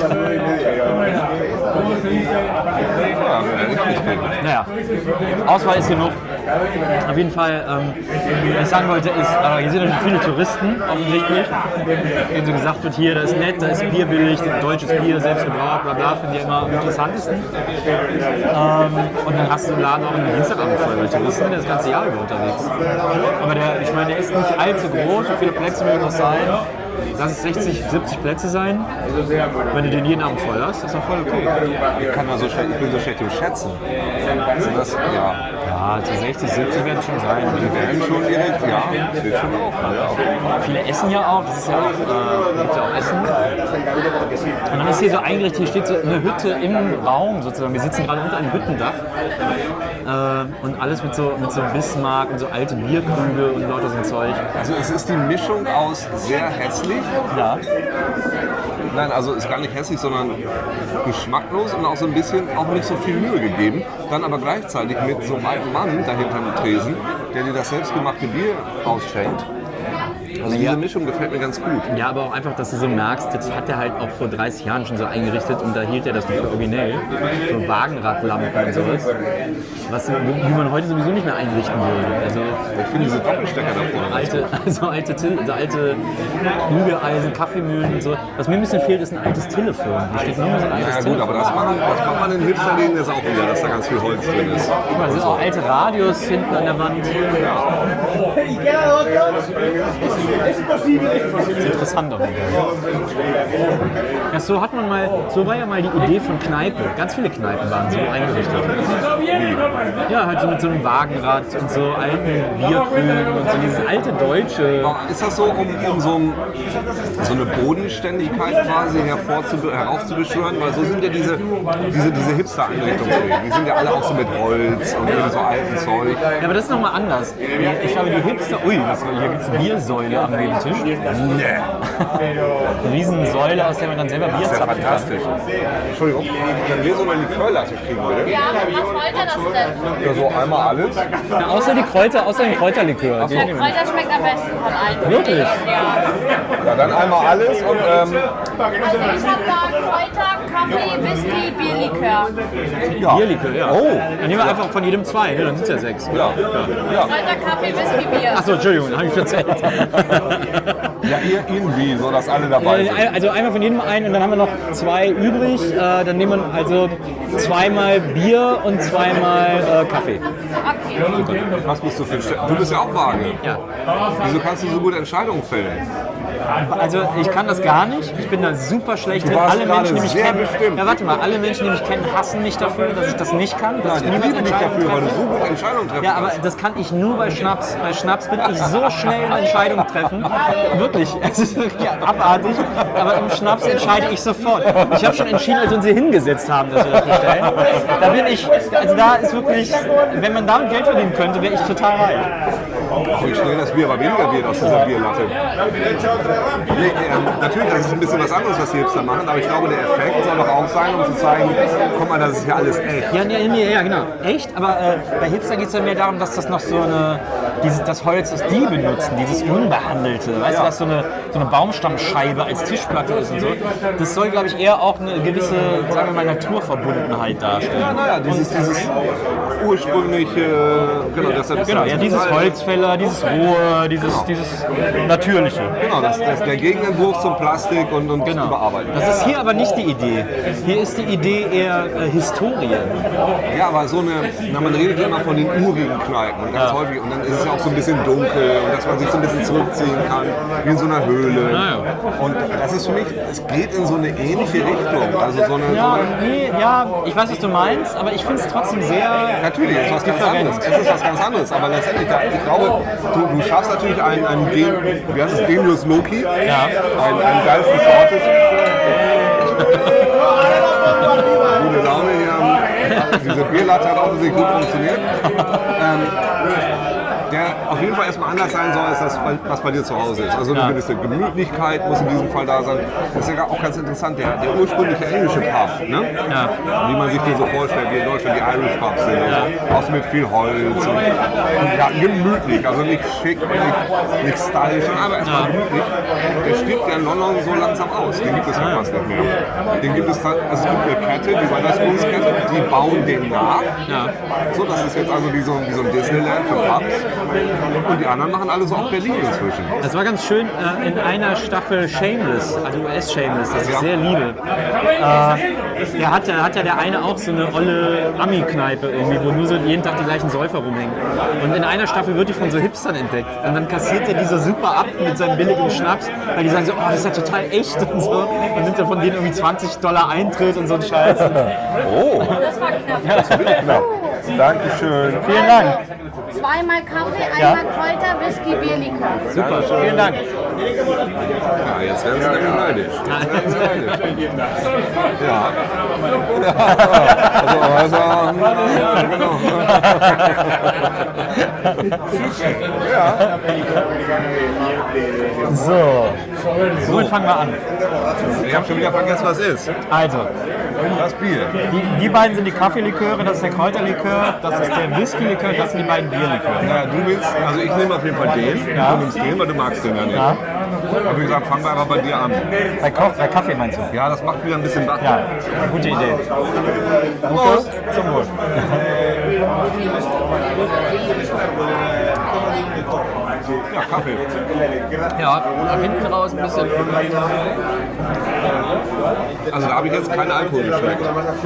Ja, ich nicht kennen. Naja, Auswahl ist genug. Auf jeden Fall, was ich sagen wollte, ist, hier sind natürlich viele Touristen, offensichtlich. Denen so gesagt wird, hier, das ist nett, da ist Bier billig, deutsches Bier, selbst gebraut, bla bla, finde ich immer am interessantesten. Und dann hast du den Laden auch im Dienstagabend voll, weil Touristen sind das ganze Jahr über unterwegs. Aber ich meine, der ist nicht allzu groß, wie viele Plätze mögen das sein? Lass es 60, 70 Plätze sein. Wenn du den jeden Abend voll hast, ist das voll okay. Ich bin so schlecht im Schätzen. Sind das, ja. Ja, also 60, 70 werden schon sein. Die werden schon direkt, ja, steht schon auf. Ja. Viele essen ja auch, das ist ja auch, gibt ja auch Essen. Und dann ist hier so eingerichtet, hier steht so eine Hütte im Raum sozusagen. Wir sitzen gerade unter einem Hüttendach. Und alles mit so Bismarck und so alte Bierkrüge und lauter so ein Zeug. Also es ist die Mischung aus sehr hässlich. Ja. Nein, also ist gar nicht hässlich, sondern geschmacklos und auch so ein bisschen auch nicht so viel Mühe gegeben. Dann aber gleichzeitig mit so einem alten Mann dahinter am Tresen, der dir das selbstgemachte Bier ausschenkt. Also diese Mischung gefällt mir ganz gut. Ja, aber auch einfach, dass du so merkst, das hat er halt auch vor 30 Jahren schon so eingerichtet und da hielt er das noch für originell. So Wagenradlampen und sowas. Wie man heute sowieso nicht mehr einrichten würde. Also, Ich finde diese Doppelstecker da vorne. alte Hügeleisen, Kaffeemühlen und so. Was mir ein bisschen fehlt, ist ein altes Telefon. Hier steht nur so ein altes Ja gut, Telefon. aber das macht man in Hipsterläden jetzt auch wieder, dass da ganz viel Holz drin ist. Guck mal, da sind auch alte Radios hinten an der Wand. Das ist interessant auf jeden Fall. Ja, so war ja mal die Idee von Kneipe. Ganz viele Kneipen waren so eingerichtet. Ja, halt so mit so einem Wagenrad und so alten Bierkrügen und so dieses alte Deutsche. Ist das so, um so eine Bodenständigkeit quasi heraufzubeschwören? Weil so sind ja diese Hipster-Einrichtungsläden. Die sind ja alle auch so mit Holz und so alten Zeug. Ja, aber das ist nochmal anders. Ich glaube, die Hipster... Ui, hier gibt es eine Biersäule am Nebentisch. Nee. Eine Riesensäule, aus der man dann selber Bier Das ist ja zapfen kann. fantastisch. Entschuldigung, wenn wir so eine Likörlatte kriegen würde, Ja, was wollt ihr das denn? ja, so einmal alles. Ja, außer den Kräuterlikör. Der Kräuter schmeckt am besten von allen. Wirklich? Ja. Ja, dann einmal alles und Also ich habe da Kräuter, Kaffee, Whisky, Bierlikör. ja. Bierlikör, ja. Oh. Dann nehmen wir einfach von jedem 2, ne? Dann sind es ja 6. Ja. Kräuter, Kaffee, Whisky, Bier. Achso, Entschuldigung, habe ich verzählt. Ja, irgendwie, so dass alle dabei sind. Also einmal von jedem einen und dann haben wir noch 2 übrig. Dann nehmen wir also 2-mal Bier und 2-mal Kaffee. Was bist du für ein Du bist ja auch vage. Ja. Wieso kannst du so gute Entscheidungen fällen? Also ich kann das gar nicht. Ich bin da super schlecht drin. warst Alle gerade Menschen, die mich sehr kennen, bestimmt. ja warte mal, alle Menschen, die mich kennen, hassen mich dafür, dass ich das nicht kann. Dass Nein, ich liebe dich dafür, weil du so gute Entscheidungen treffen Ja, aber kannst. das kann ich nur bei Schnaps. Bei Schnaps bin ich so schnell eine Entscheidung treffen. Wirklich. Es ist wirklich abartig. Aber im Schnaps entscheide ich sofort. Ich habe schon entschieden, als wir uns hier hingesetzt haben, dass wir das bestellen. Da bin ich, also da ist wirklich, wenn man damit Geld verdienen könnte, wäre ich total reich. Und schnell das Bier aber weniger wird aus dieser Bierlatte. Nee, natürlich, das ist ein bisschen was anderes, was die Hipster machen, aber ich glaube, der Effekt soll doch auch sein, um zu zeigen, guck mal, das ist ja alles echt. Ja, genau. Echt? Aber bei Hipster geht es ja mehr darum, dass das noch so das Holz, das die benutzen, dieses Unbehandelte. Weißt du, dass so eine Baumstammscheibe als Tischplatte ist und so. Das soll, glaube ich, eher auch eine gewisse, sagen wir mal, Naturverbundenheit darstellen. Ja, naja, dieses ursprüngliche, Dieses Holzfäller, dieses Rohe, dieses Natürliche. Genau, das ist der Gegenentwurf zum Plastik und Überarbeiten. Das ist hier aber nicht die Idee. Hier ist die Idee eher Historie. Ja, aber man redet ja immer von den urigen Kneipen und ganz häufig, und dann ist es ja auch so ein bisschen dunkel und dass man sich so ein bisschen zurückziehen kann, wie in so einer Höhle. Und das ist für mich, es geht in so eine ähnliche Richtung. Also Ich weiß, was du meinst, aber ich finde es trotzdem sehr... Natürlich, es ist was ganz anderes. Es ist was ganz anderes, aber letztendlich, ich glaube, du schaffst natürlich einen wie heißt es, Genius Loki, einen geilsten Sorte. Gute Laune hier. Diese Bierlatte hat auch sehr gut funktioniert. Der auf jeden Fall erstmal anders sein soll, als das, was bei dir zu Hause ist. Also eine gewisse Gemütlichkeit muss in diesem Fall da sein. Das ist ja auch ganz interessant, der ursprüngliche englische Pub, ne? Wie man sich den so vorstellt, wie in Deutschland die Irish Pubs sind. Auch mit viel Holz und gemütlich, also nicht schick, nicht stylisch, aber erstmal gemütlich. Der stirbt ja in London so langsam aus. Den gibt es ja fast nicht mehr. Den gibt es, es gibt eine Kette, die Wetherspoons-Kette, die bauen den nach. So, das ist jetzt also wie so ein Disneyland für Pubs. Und die anderen machen alle so auf Berlin inzwischen. Das war ganz schön in einer Staffel Shameless, also US-Shameless, das ich sehr liebe. Hat ja der eine auch so eine olle Ami-Kneipe irgendwie, wo nur so jeden Tag die gleichen Säufer rumhängen. Und in einer Staffel wird die von so Hipstern entdeckt. Und dann kassiert er die so super ab mit seinem billigen Schnaps, weil die sagen so, oh, das ist ja total echt und so. Und nimmt er von denen irgendwie $20 Eintritt und so ein Scheiß. Oh, Das war knapp. das ist wirklich knapp. Dankeschön. Vielen Dank. 2-mal Kaffee, einmal Kräuter, Whisky, Bierlikör. Super, vielen Dank. Ja, jetzt werden sie nämlich neidisch. Ja. Genau. So, womit fangen wir an? Ich habe schon wieder vergessen, was es ist. Also, Das Bier. die beiden sind die Kaffeeliköre, das ist der Kräuterlikör, das ist der Whisky-Likör, das sind die beiden Bierliköre. Ja, du willst, also ich nehme auf jeden Fall den. Du nimmst den, weil du magst den ja nicht. Ja. Aber wie gesagt, fangen wir einfach bei dir an. Bei Kaffee meinst du? Ja, das macht wieder ein bisschen wach. Ja, gute Idee. Prost. Zum Wohl. Ja, Kaffee. Ja, nach hinten raus ein bisschen. Also da habe ich jetzt keinen Alkohol geschmeckt.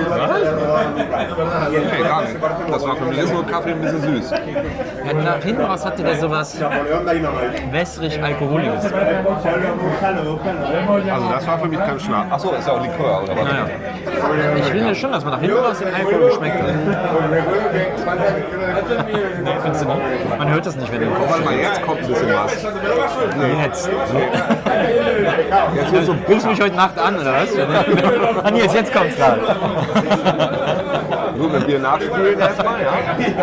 Nee, gar nicht. Das war für mich nur Kaffee ein bisschen süß. Ja, nach hinten raus hatte der sowas wässrig-alkoholiges. Also das war für mich kein Schnaps. Achso, ist ja auch Likör, oder was? Naja. Ich finde schon, dass man nach hinten raus den Alkohol geschmeckt hat. Nee, findest du nicht? Man hört das nicht, wenn du Warte mal, jetzt kommt ein bisschen was. Jetzt. Jetzt wird so Rufst du mich heute Nacht an, oder was? Ah, Nils, jetzt kommt's gerade. Nur wenn wir nachspülen erstmal, ja.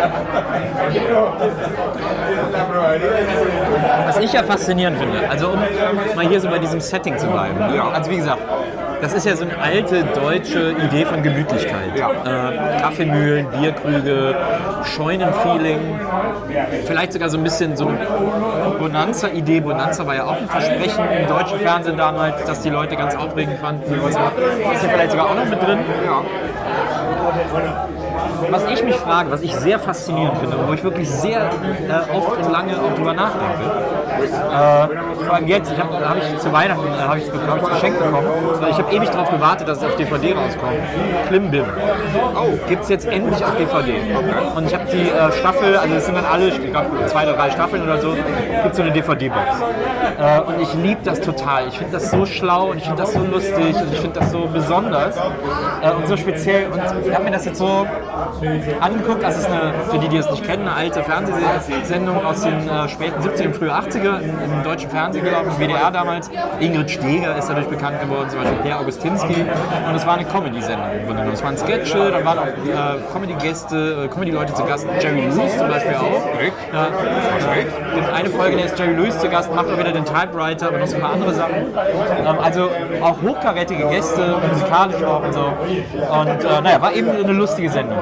Was ich ja faszinierend finde, also um mal hier so bei diesem Setting zu bleiben. Ne? Ja. Also wie gesagt, das ist ja so eine alte deutsche Idee von Gemütlichkeit. Ja. Kaffeemühlen, Bierkrüge, Scheunenfeeling, vielleicht sogar so ein bisschen so eine Bonanza-Idee. Bonanza war ja auch ein Versprechen im deutschen Fernsehen damals, dass die Leute ganz aufregend fanden. Und so. Ist ja vielleicht sogar auch noch mit drin. Ja. was ich mich frage, was ich sehr faszinierend finde und wo ich wirklich sehr oft und lange auch drüber nachdenke, vor allem jetzt, hab ich zu Weihnachten hab ich geschenkt bekommen, weil ich habe ewig darauf gewartet, dass es auf DVD rauskommt. Klimbim. Gibt es jetzt endlich auf DVD. Und ich habe die Staffel, also es sind dann alle, ich glaube 2 oder 3 Staffeln oder so, gibt es so eine DVD-Box. Und ich liebe das total. Ich finde das so schlau und ich finde das so lustig und ich finde das so besonders und so speziell. Und ich habe mir das jetzt so angeguckt, das ist für die es nicht kennen, eine alte Fernsehsendung aus den späten 70er, frühen 80er im deutschen Fernsehen gelaufen, im WDR damals. Ingrid Steeger ist dadurch bekannt geworden, zum Beispiel Herr Augustinski. Und es war eine Comedy-Sendung. Es waren Sketche, dann waren auch Comedy-Gäste, Comedy-Leute zu Gast. Jerry Lewis zum Beispiel auch. Ja. In eine Folge, der ist Jerry Lewis zu Gast, macht auch wieder den Typewriter und noch so ein paar andere Sachen. Also auch hochkarätige Gäste, musikalisch auch und so. Und naja, war eben eine lustige Sendung.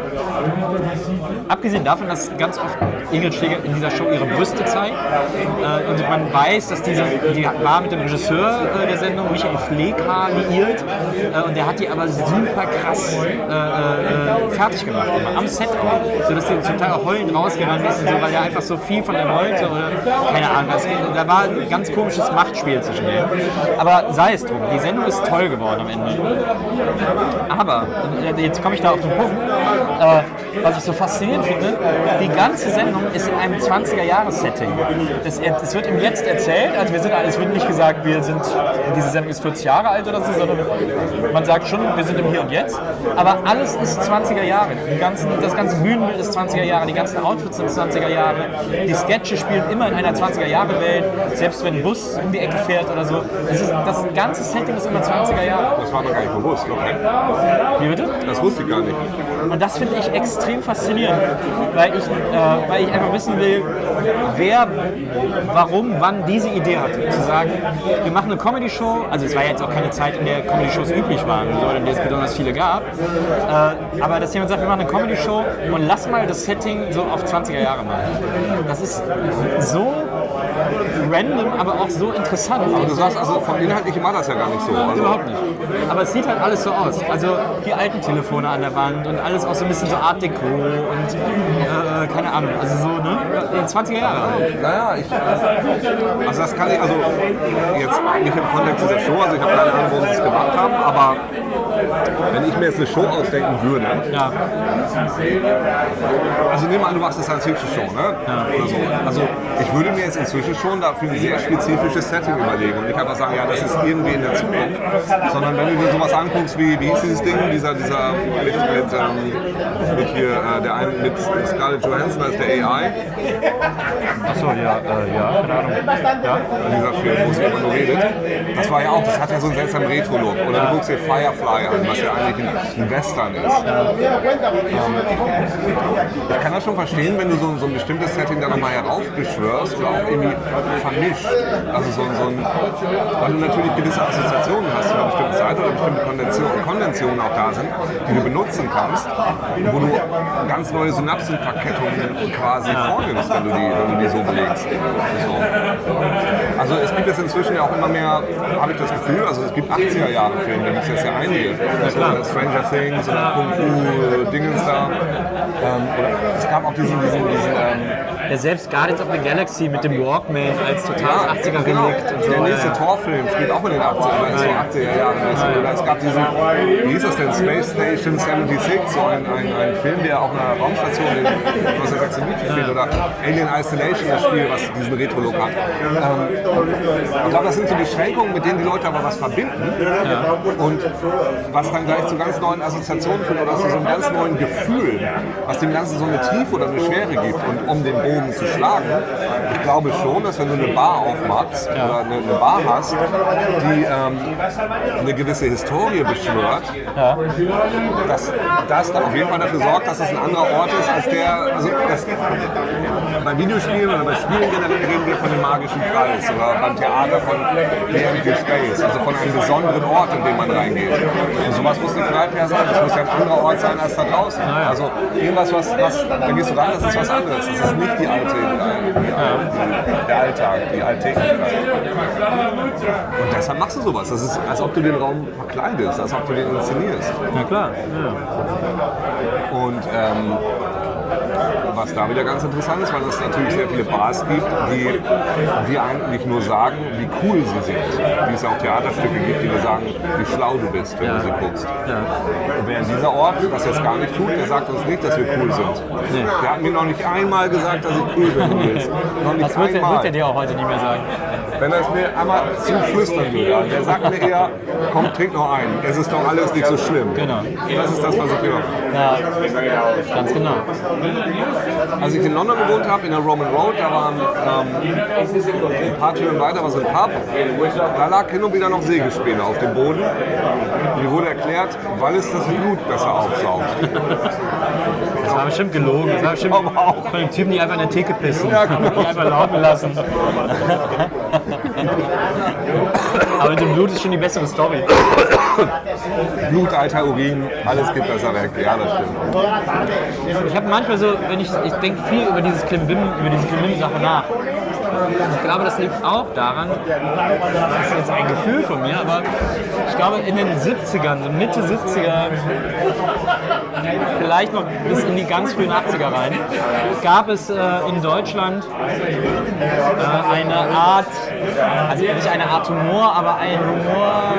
Abgesehen davon, dass ganz oft Ingrid Steeger in dieser Show ihre Brüste zeigt. Und man weiß, dass die war mit dem Regisseur der Sendung, Michael Flekar, liiert. Und der hat die aber super krass fertig gemacht, immer, am Set auch. Sodass die zum Teil auch heulend rausgerannt ist und so, weil er einfach so viel von der wollte. Oder keine Ahnung. Da war ein ganz komisches Machtspiel zwischen denen. Aber sei es drum, die Sendung ist toll geworden am Ende. Aber, jetzt komme ich da auf den Punkt, was ich so faszinierend finde, die ganze Sendung ist in einem 20er-Jahres-Setting. Es wird im Jetzt erzählt, also es wird nicht gesagt, diese Sendung ist 40 Jahre alt oder so, sondern man sagt schon, wir sind im Hier und Jetzt, aber alles ist 20er Jahre. Das ganze Bühnenbild ist 20er Jahre, die ganzen Outfits sind 20er Jahre, die Sketche spielen immer in einer 20er-Jahre-Welt, selbst wenn ein Bus um die Ecke fährt oder so. Das ganze Setting ist immer 20er Jahre. Das war mir gar nicht bewusst, okay. Wie bitte? Das wusste ich gar nicht. Und das finde ich extrem faszinierend, weil ich einfach wissen will, wer, warum, wann diese Idee hatte. Zu sagen, wir machen eine Comedy-Show, also es war ja jetzt auch keine Zeit, in der Comedy-Shows üblich waren, in der es besonders viele gab, aber dass jemand sagt, wir machen eine Comedy-Show und lass mal das Setting so auf 20er Jahre machen. Das ist so random, aber auch so interessant. Aber du sagst, also vom Inhaltlichen war das ja gar nicht so. Also überhaupt nicht. Aber es sieht halt alles so aus. Also die alten Telefone an der Wand und alles auch so ein bisschen so Art Deco und keine Ahnung, also so, ne? 20er Jahre. Naja, also das kann ich, also jetzt nicht im Kontext dieser Show, also ich habe keine Ahnung, wo sie es gemacht haben, aber wenn ich mir jetzt eine Show ausdenken würde, ja. Also nehmen wir an, du machst eine Science-Fiction-Show, ne? Ja. Oder so. Also ich würde mir jetzt inzwischen schon dafür ein sehr spezifisches Setting überlegen und nicht einfach sagen, ja, das ist irgendwie in der Zukunft, sondern wenn du dir sowas anguckst, wie hieß dieses Ding, dieser mit hier, der eine mit Scarlett Johansson als der AI. Achso, ja, keine Ahnung. Ja? Dieser Film, wo sie immer nur redet. Das war ja auch, das hat ja so einen seltsamen Retro-Look. Oder du guckst dir Firefly an, was ja eigentlich ein Western ist. Ich kann das schon verstehen, wenn du so ein bestimmtes Setting dann nochmal heraufbeschwörst oder auch irgendwie vermischt. Also weil du natürlich gewisse Assoziationen hast zu einer bestimmten Zeit oder bestimmte Konventionen auch da sind, die du benutzen kannst, wo du ganz neue Synapsenverkettungen quasi vornimmst, wenn du die so belegst. So. Also es gibt jetzt inzwischen ja auch immer mehr, habe ich das Gefühl, also es gibt 80er-Jahre-Filme, da gibt es jetzt ja einige. So Stranger Things oder Kung Fu Dingens da. Oder es gab auch diesen ja, selbst Guardians of the Galaxy mit dem Walkman als total 80er-Relikt und so. Der nächste Torfilm spielt auch in den 80er, so 80er Jahren. Oder es gab diesen, wie hieß das denn, Space Station 76, so ein Film, der auf einer Raumstation in 1976 spielt. Oder Alien Isolation, das Spiel, was diesen Retro-Look hat. Ich glaube, das sind so Beschränkungen, mit denen die Leute aber was verbinden. Und was dann gleich zu ganz neuen Assoziationen führt oder zu so einem ganz neuen Gefühl, was dem Ganzen so eine Tiefe oder eine Schwere gibt. Und um den Bogen zu schlagen, ich glaube schon, dass wenn du eine Bar aufmachst oder eine Bar hast, die eine gewisse Historie beschwört, dass das dann auf jeden Fall dafür sorgt, dass es ein anderer Ort ist als der, also bei Videospielen oder bei Spielen generell reden wir von dem magischen Kreis oder beim Theater von The Empty Space, also von einem besonderen Ort, in den man reingeht. Und sowas muss eine Kneipe ja sein. Das muss ja ein anderer Ort sein als da draußen. ja. Also irgendwas, da gehst du rein, das ist was anderes. Das ist nicht der Alltag, die Alltäglichkeit. Und deshalb machst du sowas. Das ist, als ob du den Raum verkleidest, als ob du den inszenierst. Na klar. Und was da wieder ganz interessant ist, weil es natürlich sehr viele Bars gibt, die eigentlich nur sagen, wie cool sie sind. Wie es auch Theaterstücke gibt, die dir sagen, wie schlau du bist, wenn du sie guckst. Ja. Und während dieser Ort das jetzt gar nicht tut, der sagt uns nicht, dass wir cool sind. Nee. Der hat mir noch nicht einmal gesagt, dass ich cool bin, Nils. Noch nicht Das wird einmal. er dir auch heute nicht mehr sagen. Wenn er es mir einmal zuflüstern würde, der sagt mir eher, komm, trink noch einen, es ist doch alles nicht so schlimm. Genau. Das ist das, was ich höre. Ja, ganz genau. Als ich in London gewohnt habe, in der Roman Road, da waren ein paar Türen weiter, war so ein Pub. Da lag hin und wieder noch Sägespäne auf dem Boden. Und mir wurde erklärt, weil es das Blut besser aufsaugt. Das war bestimmt gelogen. Das war bestimmt auch. von den Typen, die einfach in der Theke pissen. Ja, genau. Die einfach laufen lassen. Aber mit dem Blut ist schon die bessere Story. Blut, Alter, Urin, alles geht besser weg. Ja, das stimmt. Ich habe manchmal so, ich denke viel über diese Klimbim-Sache nach. Ich glaube, das liegt auch daran, das ist jetzt ein Gefühl von mir, aber ich glaube in den 70ern, so Mitte 70er, vielleicht noch bis in die ganz frühen 80er rein, gab es in Deutschland eine Art, also nicht eine Art Humor, aber ein Humor,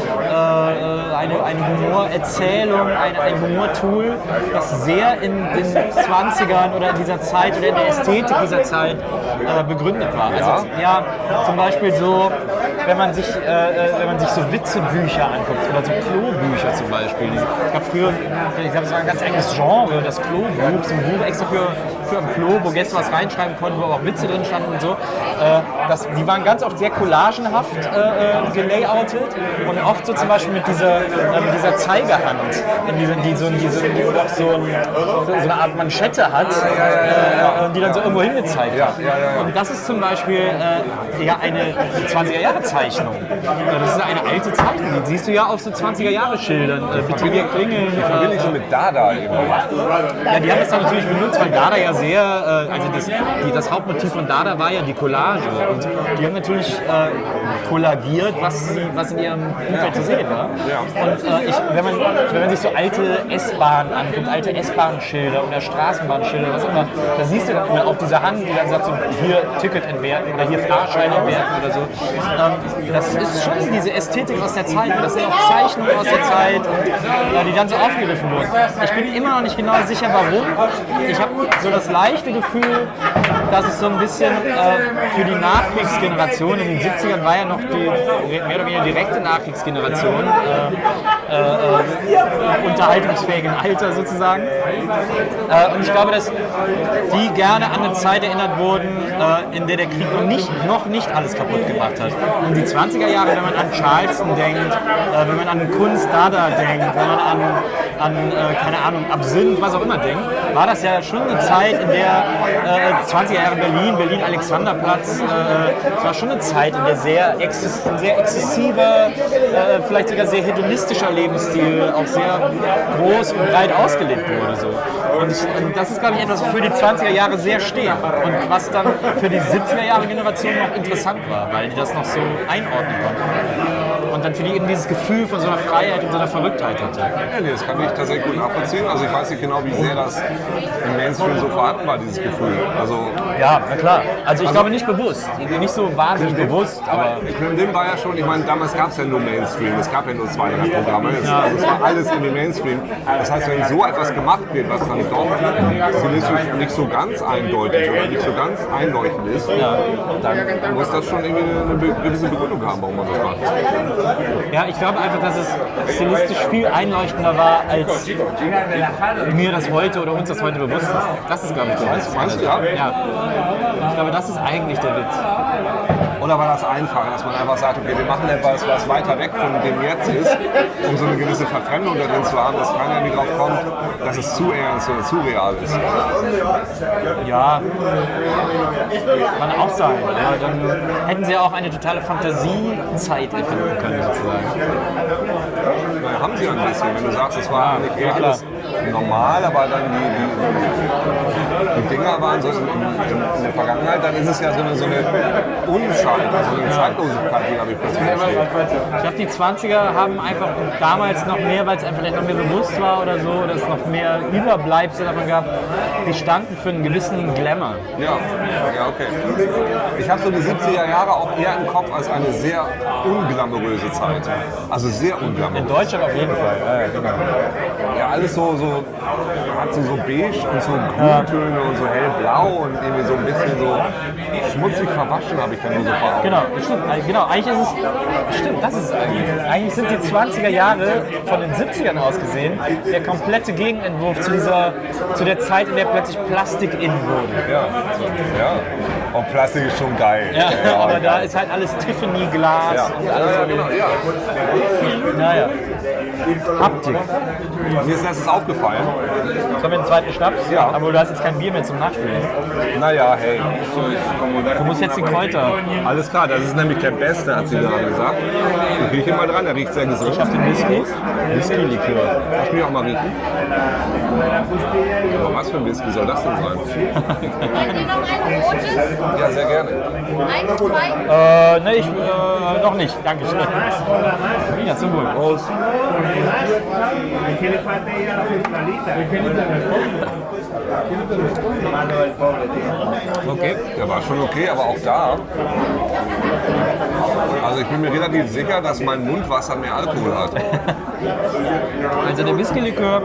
eine Humorerzählung, ein Humortool, das sehr in den 20ern oder in dieser Zeit oder in der Ästhetik dieser Zeit begründet war. Also ja, zum Beispiel so, wenn man sich so Witzebücher anguckt oder so Klobücher zum Beispiel. Es gab früher, ich glaube, es war ein ganz eigenes Genre, das Klobuch, so ein Buch extra für ein Klo, wo Gäste was reinschreiben konnten, wo auch Witze drin standen und so. Die waren ganz oft sehr collagenhaft gelayoutet und oft so zum Beispiel mit dieser Zeigerhand, die so eine Art Manschette hat, die dann so irgendwo hingezeigt hat. Und das ist zum Beispiel eine 20er-Jahre-Zeichnung. Das ist eine alte Zeichnung, die siehst du ja auf so 20er-Jahre-Schildern. Bitte hier klingeln. Die verbinde ich so mit Dada eben. Ja, die haben das dann natürlich benutzt, weil Dada ja sehr, das Hauptmotiv von Dada war ja die Collage. Und die haben natürlich kollagiert, was in ihrem Umfeld zu sehen war. Und wenn man sich so alte S-Bahnen anguckt, alte S-Bahn-Schilder oder Straßenbahnschilder, was immer, da siehst du dann auch diese Hand, die dann sagt, so, hier Ticket entwerten oder hier Fahrschein entwerten oder so. Das ist schon diese Ästhetik aus der Zeit. Das sind auch Zeichnungen aus der Zeit, die dann so aufgegriffen wurden. Ich bin immer noch nicht genau sicher, warum. Ich habe so das leichte Gefühl, dass es so ein bisschen für die Nachkriegsgeneration, in den 70ern war ja noch die mehr oder weniger direkte Nachkriegsgeneration, unterhaltungsfähigen Alter sozusagen. Und ich glaube, dass die gerne an eine Zeit erinnert wurden, in der der Krieg noch nicht alles kaputt gemacht hat. Und die 20er Jahre, wenn man an Charleston denkt, wenn man an Kunst Dada denkt, wenn man an keine Ahnung, Absinth, was auch immer denkt, war das ja schon eine Zeit, in der 20er Jahre Berlin Alexanderplatz, es war schon eine Zeit, in der ein sehr exzessiver, vielleicht sogar sehr hedonistischer Lebensstil auch sehr groß und breit ausgelebt wurde. So. Und das ist, glaube ich, etwas, wofür die 20er Jahre sehr stehen und was dann für die 70er Jahre Generation noch interessant war, weil die das noch so einordnen konnten. Und dann für die eben dieses Gefühl von so einer Freiheit und so einer Verrücktheit hatte. Ja, nee, das kann ich tatsächlich gut nachvollziehen. Also ich weiß nicht genau, wie sehr das im Mainstream so vorhanden war, dieses Gefühl. Also ja, na klar. Also ich glaube nicht bewusst, nicht so wahnsinnig bewusst. Aber Klimbim war ja schon, ich meine, damals gab es ja nur Mainstream, es gab ja nur 200 Programme, also es war alles in den Mainstream. Das heißt, wenn so etwas gemacht wird, was dann doch stilistisch nicht so ganz eindeutig oder nicht so ganz einleuchtend ist, dann muss das schon irgendwie eine gewisse Begründung haben, warum man das macht. ja, ich glaube einfach, dass es stilistisch viel einleuchtender war, als mir das heute oder uns das heute bewusst ist. Das ist, glaube ich, der Witz. Meinst du, ja? Ja. Ich glaube, das ist eigentlich der Witz. Oder war das einfacher, dass man einfach sagt, okay, wir machen etwas, was weiter weg von dem jetzt ist, um so eine gewisse Verfremdung da drin zu haben, dass keiner irgendwie drauf kommt, dass es zu ernst oder zu real ist. Ja, kann auch sein. Ja, dann hätten sie auch eine totale Fantasiezeit erfinden können, sozusagen. ja ein bisschen. Wenn du sagst, es war nicht eher alles normal, aber dann die Dinger waren so in der Vergangenheit, dann ist es ja so eine Unzeit, also eine Zeitlosigkeit, die habe ich plötzlich verstehe. Ich glaube, die 20er haben einfach damals noch mehr, weil es einfach vielleicht noch mehr bewusst war oder so, oder es noch mehr Überbleibsel davon gab, die standen für einen gewissen Glamour. Ja, okay. Ich habe so die 70er Jahre auch eher im Kopf als eine sehr unglamouröse Zeit. Also sehr unglamourös. In Deutschland auf jeden Fall. Ja, alles so hat so beige und so Grüntöne und so hellblau und irgendwie so ein bisschen so schmutzig verwaschen habe ich dann nur so vor Augen. Genau, stimmt. Genau, eigentlich ist es, stimmt, das ist es eigentlich. Eigentlich sind die 20er Jahre von den 70ern aus gesehen der komplette Gegenentwurf zu der Zeit, in der plötzlich Plastik in wurde. Ja. Und Plastik ist schon geil. Ja, aber da ist halt alles Tiffany-Glas und alles so. Genau, ja. Naja. Haptik. Mir ist letztens aufgefallen. Sollen wir den zweiten Schnaps? Ja. Aber du hast jetzt kein Bier mehr zum Nachspielen. Naja, hey. Du musst jetzt die Kräuter. Alles klar, das ist nämlich der Beste, hat sie gerade gesagt. Ich rieche mal dran, der riecht sehr gesund. Ich habe den Whisky. Whisky-Likör. Lass mich auch mal riechen. Aber was für ein Whisky soll das denn sein? Wollt ihr noch ein rotes? Ja, sehr gerne. 1, 2. Ne, ich noch nicht. Dankeschön. Ja, zum Wohl. Prost. Okay. Der war schon okay, aber auch da. Also ich bin mir relativ sicher, dass mein Mundwasser mehr Alkohol hat. Also der Whisky-Likör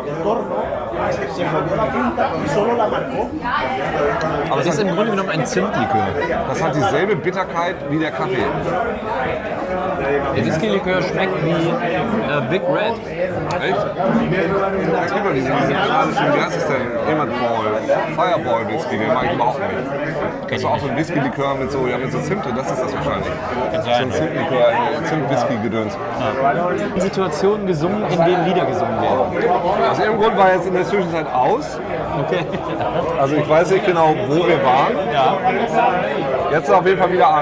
Aber ist im Grunde genommen ein Zimtlikör. das hat dieselbe Bitterkeit wie der Kaffee. Der Whisky-Likör schmeckt wie Big Red. Echt? Es gibt doch diesen klassischen, wie heißt es denn? Fireball Whisky, den mag ich überhaupt nicht. Das ist auch so ein Whisky-Likör mit so Zimt und das ist das wahrscheinlich. So ein Zimtlikör, Zimt-Whisky-Gedöns. Situationen gesungen, in denen Lieder gesungen werden. Aus irgendeinem Grund war jetzt in der Zwischenzeit aus. Okay. Also ich weiß nicht genau, wo wir waren. Ja. Jetzt ist er auf jeden Fall wieder an.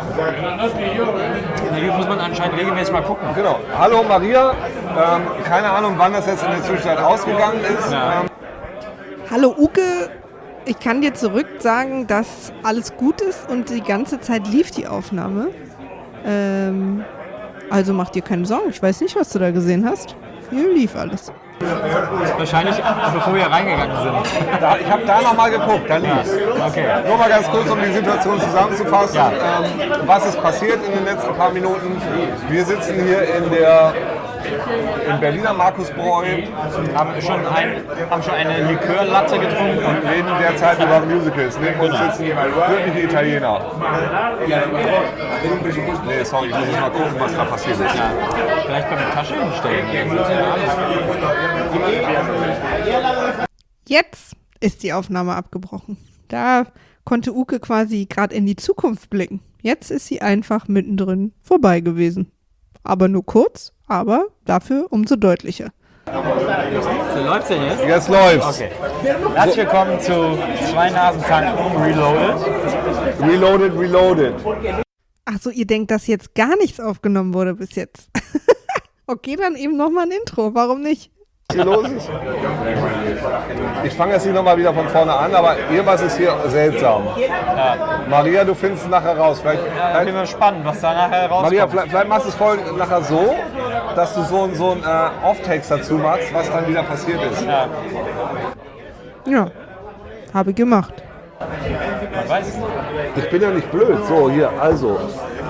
Hier muss man anscheinend regelmäßig mal gucken. Genau. Hallo Maria. Keine Ahnung, wann das jetzt in der Zwischenzeit ausgegangen ist. Ja. Hallo Uke, ich kann dir zurück sagen, dass alles gut ist und die ganze Zeit lief die Aufnahme. Also mach dir keine Sorgen, ich weiß nicht, was du da gesehen hast. Hier lief alles. Wahrscheinlich, bevor wir reingegangen sind. Ich habe da nochmal geguckt, da lief's. Okay. Nur mal ganz kurz, um die Situation zusammenzufassen. Ja. Was ist passiert in den letzten paar Minuten? Wir sitzen hier im Berliner Markusbräu Haben schon eine Likörlatte getrunken. und reden derzeit über Musicals. Neben uns sitzen wirkliche Italiener. Nee, sorry, ich muss jetzt mal gucken, was da passiert ist. Ja. Vielleicht beim Tasche hinstellen. Jetzt ist die Aufnahme abgebrochen. Da konnte Uke quasi gerade in die Zukunft blicken. Jetzt ist sie einfach mittendrin vorbei gewesen. Aber nur kurz, aber dafür umso deutlicher. So, läuft's denn jetzt? Jetzt läuft's. Okay. Herzlich willkommen zu Zwei Nasen tanken Reloaded. Reloaded. Ach so, ihr denkt, dass jetzt gar nichts aufgenommen wurde bis jetzt. Okay, dann eben nochmal ein Intro. Warum nicht? Hier los ist. Ich fange jetzt nicht nochmal wieder von vorne an, aber irgendwas ist hier seltsam. Maria, du findest es nachher raus. Vielleicht, Ja, bin mal spannend, was da nachher rauskommt. Maria, vielleicht machst du es voll nachher so, dass du so einen Off-Text dazu machst, was dann wieder passiert ist. Ja, Ja, habe ich gemacht. man weiß es nicht. Ich bin ja nicht blöd. So, hier, also.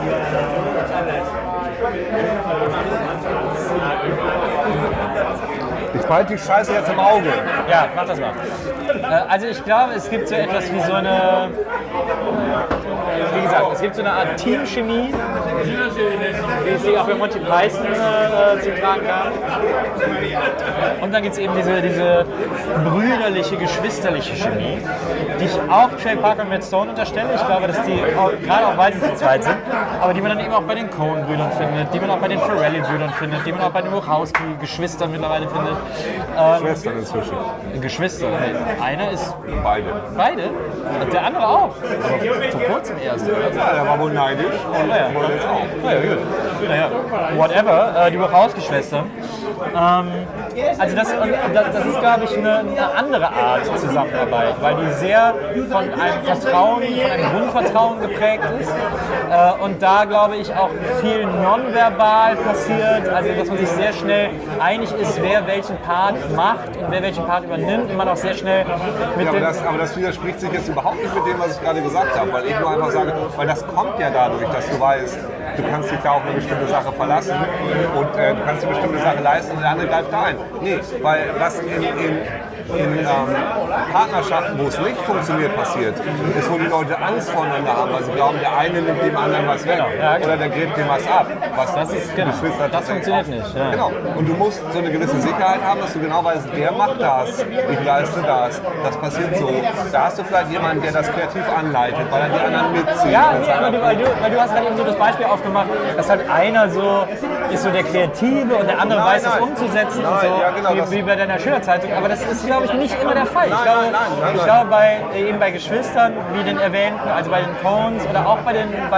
Ich behalte die Scheiße jetzt im Auge. Ja, mach das mal. Also ich glaube, es gibt so etwas wie so eine, wie gesagt, es gibt so eine Art Teamchemie, wie es sie auch bei Monty Python zu tragen gab. Und dann gibt es eben diese brüderliche, geschwisterliche Chemie, die ich auch Trey Parker und Matt Stone unterstelle. Ich glaube, dass die, gerade auch weil sie zu zweit sind, aber die man dann eben auch bei den Coen-Brüdern findet, die man auch bei den Farrelly-Brüdern findet, die man auch bei den Wachowski-Geschwistern mittlerweile findet. Schwestern inzwischen. Geschwister. Einer ist Beide. beide und der andere auch. Aber vor kurzem erst. Oder? Ja, der war wohl neidisch und Ja. wollte jetzt auch. Naja, gut. Naja, whatever. Die Wachowski-Schwestern. Also das ist, glaube ich, eine andere Art Zusammenarbeit, weil die sehr von einem Vertrauen, von einem Grundvertrauen geprägt ist. Und da, glaube ich, auch viel nonverbal passiert, also dass man sich sehr schnell einig ist, wer welchen Part macht und wer welchen Part übernimmt und man auch sehr schnell mit Ja, aber das widerspricht sich jetzt überhaupt nicht mit dem, was ich gerade gesagt habe, weil ich nur einfach sage, weil das kommt ja dadurch, dass du weißt, du kannst dich da auf eine bestimmte Sache verlassen und du kannst eine bestimmte Sache leisten und der andere greift da ein. Nee, weil das in Partnerschaften, wo es nicht funktioniert, passiert, ist, wo die Leute Angst voneinander haben, weil sie glauben, der eine nimmt dem anderen was weg oder der gräbt dem was ab. Das ist genau. Das funktioniert nicht. Ja. Genau. Und du musst so eine gewisse Sicherheit haben, dass du genau weißt, der macht das, ich leiste das passiert so. Da hast du vielleicht jemanden, der das kreativ anleitet, weil er die anderen mitzieht. Ja, nee, weil du hast halt eben so das Beispiel aufgemacht, dass halt einer so ist so der Kreative und der andere weiß es umzusetzen und so, ja, genau, wie bei deiner Schülerzeitung. Aber das ist, glaube ich, nicht immer der Fall. Ich Nein. glaube bei Geschwistern, wie den erwähnten, also bei den Coens oder auch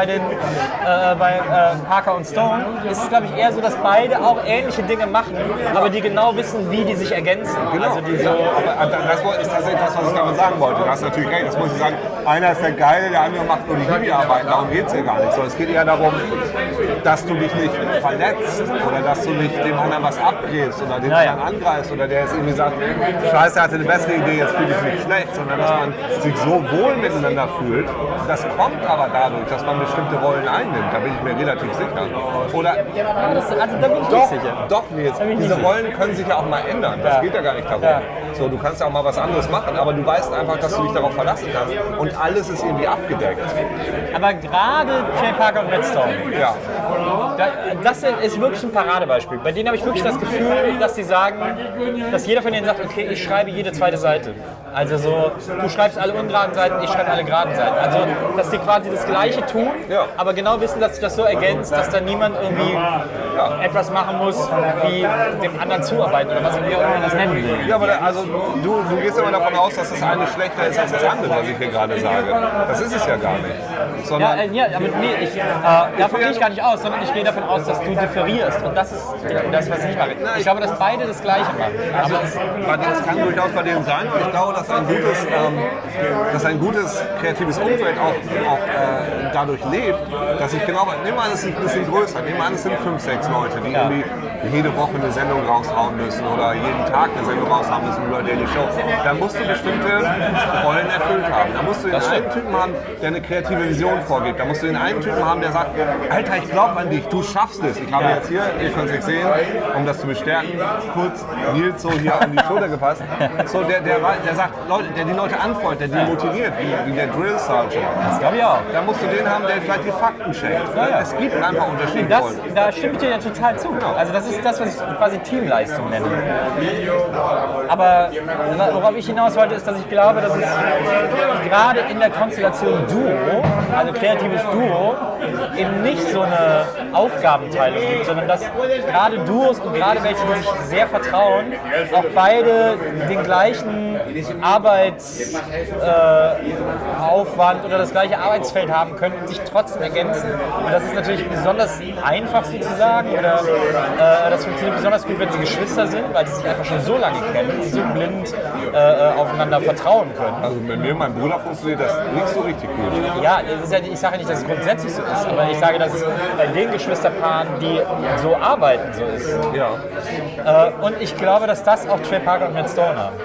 bei Parker und Stone, ist es, glaube ich, eher so, dass beide auch ähnliche Dinge machen, aber die genau wissen, wie die sich ergänzen. Genau. Also die so, aber das ist tatsächlich das, was ich damit sagen wollte. Du hast natürlich recht, das muss ich sagen. Einer ist der Geile, der andere macht nur die Hiwi-Arbeit. Darum geht es hier gar nicht. So, es geht eher darum, dass du dich nicht verletzt oder dass du nicht dem anderen was abgräbst oder den anderen angreifst oder der jetzt irgendwie sagt, Scheiße, er hatte eine bessere Idee, jetzt fühle ich mich schlecht, sondern dass man sich so wohl miteinander fühlt. Das kommt aber dadurch, dass man bestimmte Rollen einnimmt. Da bin ich mir relativ sicher. Oder da bin ich nicht sicher. Doch, Nils, diese Rollen können sich ja auch mal ändern. Das geht ja gar nicht darum. Ja. So, du kannst ja auch mal was anderes machen, aber du weißt einfach, dass du dich darauf verlassen kannst und alles ist irgendwie abgedeckt. Aber gerade Trey Parker und Matt Stone, Ja. das ist wirklich ein Paradebeispiel. Bei denen habe ich wirklich das Gefühl, dass sie sagen, dass jeder von denen sagt, okay, ich schreibe jede zweite Seite. Also so, du schreibst alle ungeraden Seiten, ich schreibe alle geraden Seiten. Also, dass die quasi das Gleiche tun, aber genau wissen, dass sich das so ergänzt, dass da niemand irgendwie etwas machen muss, wie dem anderen zuarbeiten oder was auch immer das nennen will. Ja, aber also du gehst immer davon aus, dass das eine schlechter ist als das andere, was ich hier gerade sage. Das ist es ja gar nicht. Sondern Aber nee, davon gehe ich gar nicht aus, sondern ich gehe davon aus, dass du differierst. Und das ist das, was ich mache. Ich glaube, dass beide das Gleiche machen. Also, das kann durchaus bei denen sein. Und ich glaube, dass ein gutes kreatives Umfeld auch dadurch lebt, dass ich genau, nehmen wir an, es ist ein bisschen größer, nehmen wir an, es sind 5, 6 Leute, die irgendwie jede Woche eine Sendung raushauen müssen oder jeden Tag eine Sendung raushauen müssen über Daily Show. Da musst du bestimmte Rollen erfüllt haben. Da musst du den einen Typen haben, der eine kreative Vision vorgibt. Da musst du den einen Typen haben, der sagt, Alter, ich glaube an dich, du schaffst es. Ich habe jetzt hier, ihr könnt es nicht sehen, um das zu bestärken, kurz Nils so hier an die Schulter gefasst. So, der sagt, Leute, der die Leute anfeuert, der die motiviert, wie der Drill Sergeant. Das glaube ich auch. Da musst du den haben, der vielleicht die Fakten checkt. Es gibt einfach unterschiedliche Rollen. Da stimme ich dir ja total zu. Also das ist das, was ich quasi Teamleistung nenne. Aber worauf ich hinaus wollte, ist, dass ich glaube, dass es gerade in der Konstellation Duo, also kreatives Duo, eben nicht so eine Aufgabenteilung gibt, sondern dass gerade Duos und gerade welche, die sich sehr vertrauen, auch beide den gleichen Arbeitsaufwand oder das gleiche Arbeitsfeld haben können und sich trotzdem ergänzen. Und das ist natürlich besonders einfach sozusagen, oder das funktioniert besonders gut, wenn sie Geschwister sind, weil sie sich einfach schon so lange kennen und so blind aufeinander vertrauen können. Also mit mir und meinem Bruder funktioniert das nicht so richtig gut. Ja, ich sage nicht, dass es grundsätzlich so ist, aber ich sage, dass es bei den Geschwisterpaaren, die so arbeiten, so ist. Ja. Und ich glaube, dass das auch Trey Parker und Matt Stone haben.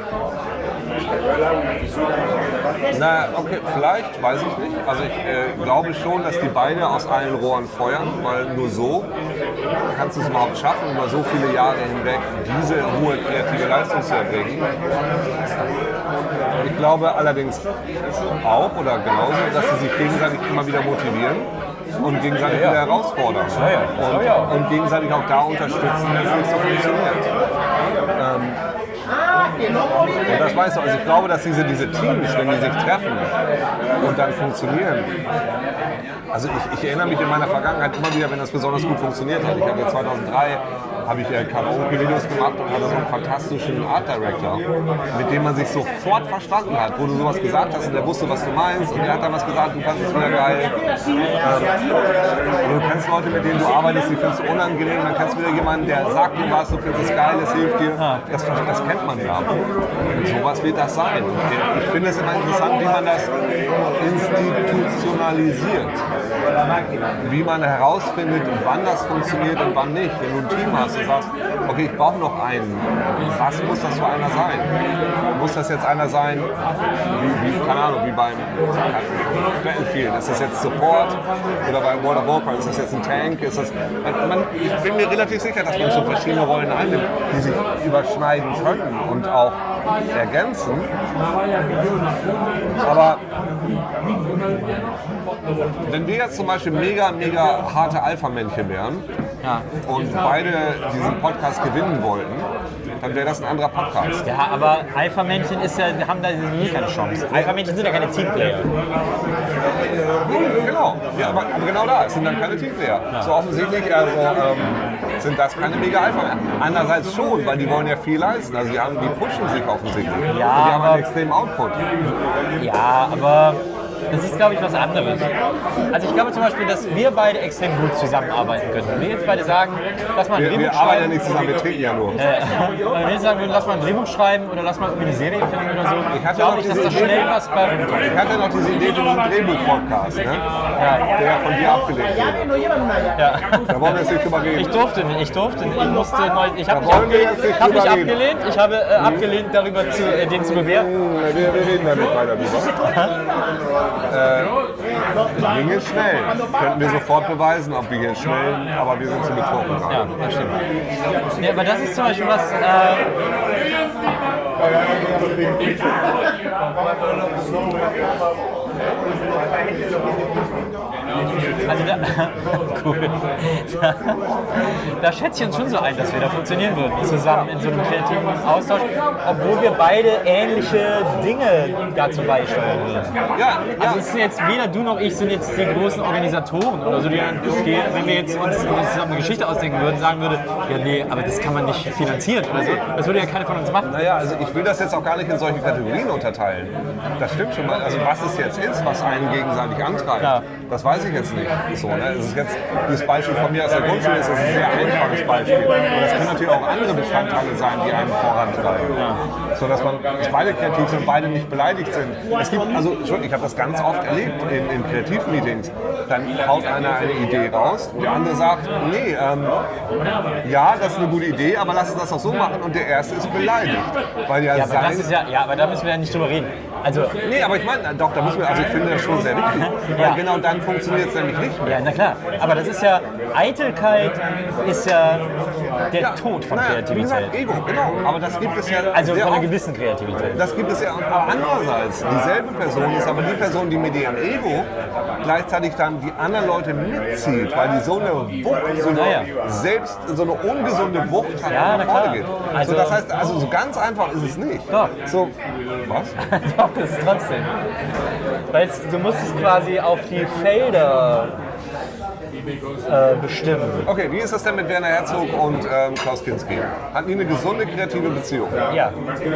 Na, okay, vielleicht, weiß ich nicht. Also ich glaube schon, dass die beide aus allen Rohren feuern, weil nur so kannst du es überhaupt schaffen, über so viele Jahre hinweg diese hohe kreative Leistung zu erbringen. Ich glaube allerdings auch oder genauso, dass sie sich gegenseitig immer wieder motivieren und gegenseitig wieder herausfordern. Und gegenseitig auch da unterstützen, wenn es nicht so funktioniert. Und das weißt du, also ich glaube, dass diese Teams, wenn die sich treffen und dann funktionieren, also ich erinnere mich in meiner Vergangenheit immer wieder, wenn das besonders gut funktioniert hat. Ich habe ja 2003 habe ich Karaoke-Videos gemacht und hatte so einen fantastischen Art Director, mit dem man sich sofort verstanden hat, wo du sowas gesagt hast und der wusste, was du meinst und der hat dann was gesagt, du fandest es wieder geil. Du kennst Leute, mit denen du arbeitest, die findest du unangenehm, dann kennst du wieder jemanden, der sagt dir was, du findest es geil, es hilft dir. Das kennt man ja. Und sowas wird das sein. Ich finde es immer interessant, wie man das institutionalisiert. Wie man herausfindet, wann das funktioniert und wann nicht. Wenn du ein Team hast und sagst, okay, ich brauche noch einen, was muss das für einer sein? Muss das jetzt einer sein, keine Ahnung, wie beim Battlefield? Ist das jetzt Support oder bei World of Warcraft? Ist das jetzt ein Tank? Ist das, ich bin mir relativ sicher, dass man so verschiedene Rollen einnimmt, die sich überschneiden können und auch ergänzen. Aber wenn wir jetzt zum Beispiel mega harte Alpha-Männchen wären und beide diesen Podcast gewinnen wollten, dann wäre das ein anderer Podcast. Ja, aber Alpha-Männchen haben da nie keine Chance. Alpha-Männchen sind ja keine Teamplayer. Genau, ja, aber genau da, es sind dann keine Teamplayer. So offensichtlich sind das keine Mega-Alpha. Andererseits schon, weil die wollen ja viel leisten. Also die pushen sich offensichtlich. Ja, die haben einen extremen Output. Ja, aber das ist, glaube ich, was anderes. Also ich glaube zum Beispiel, dass wir beide extrem gut zusammenarbeiten können. Wenn wir jetzt beide sagen, lass mal ein Drehbuch schreiben. Wir arbeiten ja nicht zusammen, wir trinken ja nur. Wenn wir jetzt sagen würden, lass mal ein Drehbuch schreiben oder lass mal eine Serie filmen oder so, glaube ich, dass da schnell was bei rumkommt. Ich hatte noch diese Idee für diesen Drehbuch-Podcast, ne? Der von dir abgelehnt wurde. Ja. Da wollen wir jetzt nicht drüber reden. Ich durfte nicht. Ich habe mich abgelehnt. Ich habe abgelehnt, darüber den zu bewerten. Wir reden da nicht weiter drüber. Ginge schnell. Könnten wir sofort beweisen, ob wir hier schnell, aber wir sind zu betrunken. Ja, das stimmt. Ja, aber das ist zum Beispiel was. Also cool. Da schätze ich uns schon so ein, dass wir da funktionieren würden, zusammen in so einem kreativen Austausch, obwohl wir beide ähnliche Dinge dazu beisteuern würden. Also es ist jetzt weder du noch ich sind jetzt die großen Organisatoren oder so, die wenn wir jetzt uns zusammen eine Geschichte ausdenken würden, sagen würde, ja nee, aber das kann man nicht finanzieren oder so. Das würde ja keiner von uns machen. Naja, also ich will das jetzt auch gar nicht in solche Kategorien unterteilen. Das stimmt schon mal. Also was es jetzt ist, was einen gegenseitig antreibt, das weiß ich jetzt nicht. So, ne? Das ist jetzt dieses Beispiel von mir aus der Grundschule ist ein sehr einfaches Beispiel. Und das können natürlich auch andere Bestandteile sein, die einen vorantreiben. So dass beide kreativ sind und beide nicht beleidigt sind. Es gibt, also ich habe das ganz oft erlebt in Kreativmeetings. Dann haut einer eine Idee raus und der andere sagt, nee, ja, das ist eine gute Idee, aber lass uns das auch so machen und der Erste ist beleidigt. Weil aber da müssen wir ja nicht drüber reden. Also, nee, aber ich meine, doch, da müssen wir, also ich finde das schon sehr wichtig. Weil genau dann funktioniert es nämlich nicht mehr. Ja, na klar. Aber das ist ja, Eitelkeit ist ja der Tod von Kreativität. Wie gesagt, Ego, genau. Aber das gibt es ja. Also von einer gewissen Kreativität. Das gibt es ja, aber andererseits, dieselbe Person ist aber die Person, die mit ihrem Ego gleichzeitig dann die anderen Leute mitzieht, weil die so eine Wucht, selbst so eine ungesunde Wucht hat, ja, nach vorne geht. Also, so, das heißt, also so ganz einfach ist es nicht. Doch. So, was? Doch, das ist trotzdem. Weil du musst es quasi auf die Felder bestimmen. Okay, wie ist das denn mit Werner Herzog und Klaus Kinski? Hatten die eine gesunde kreative Beziehung? Ja.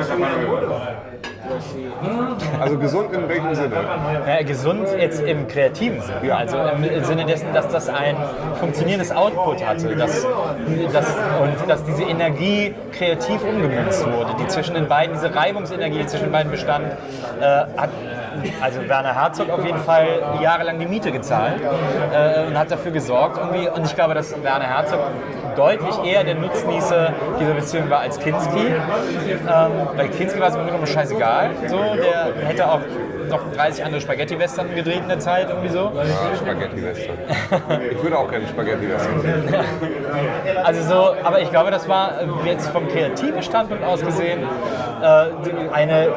Also gesund in welchem Sinne? Ja, gesund jetzt im kreativen Sinne. Ja. Also im Sinne dessen, dass das ein funktionierendes Output hatte. Dass diese Energie kreativ umgemünzt wurde. Die zwischen den beiden, diese Reibungsenergie zwischen den beiden bestand, hat also Werner Herzog auf jeden Fall jahrelang die Miete gezahlt und hat dafür gesorgt irgendwie. Und ich glaube, dass Werner Herzog deutlich eher der Nutznießer dieser Beziehung war als Kinski. Weil Kinski war es im Grunde genommen scheißegal. So, der hätte auch noch 30 andere Spaghetti-Western gedreht in der Zeit, irgendwie so. Ja, Spaghetti-Western. Ich würde auch gerne Spaghetti-Western sehen. Also so, aber ich glaube, das war jetzt vom kreativen Standpunkt aus gesehen eine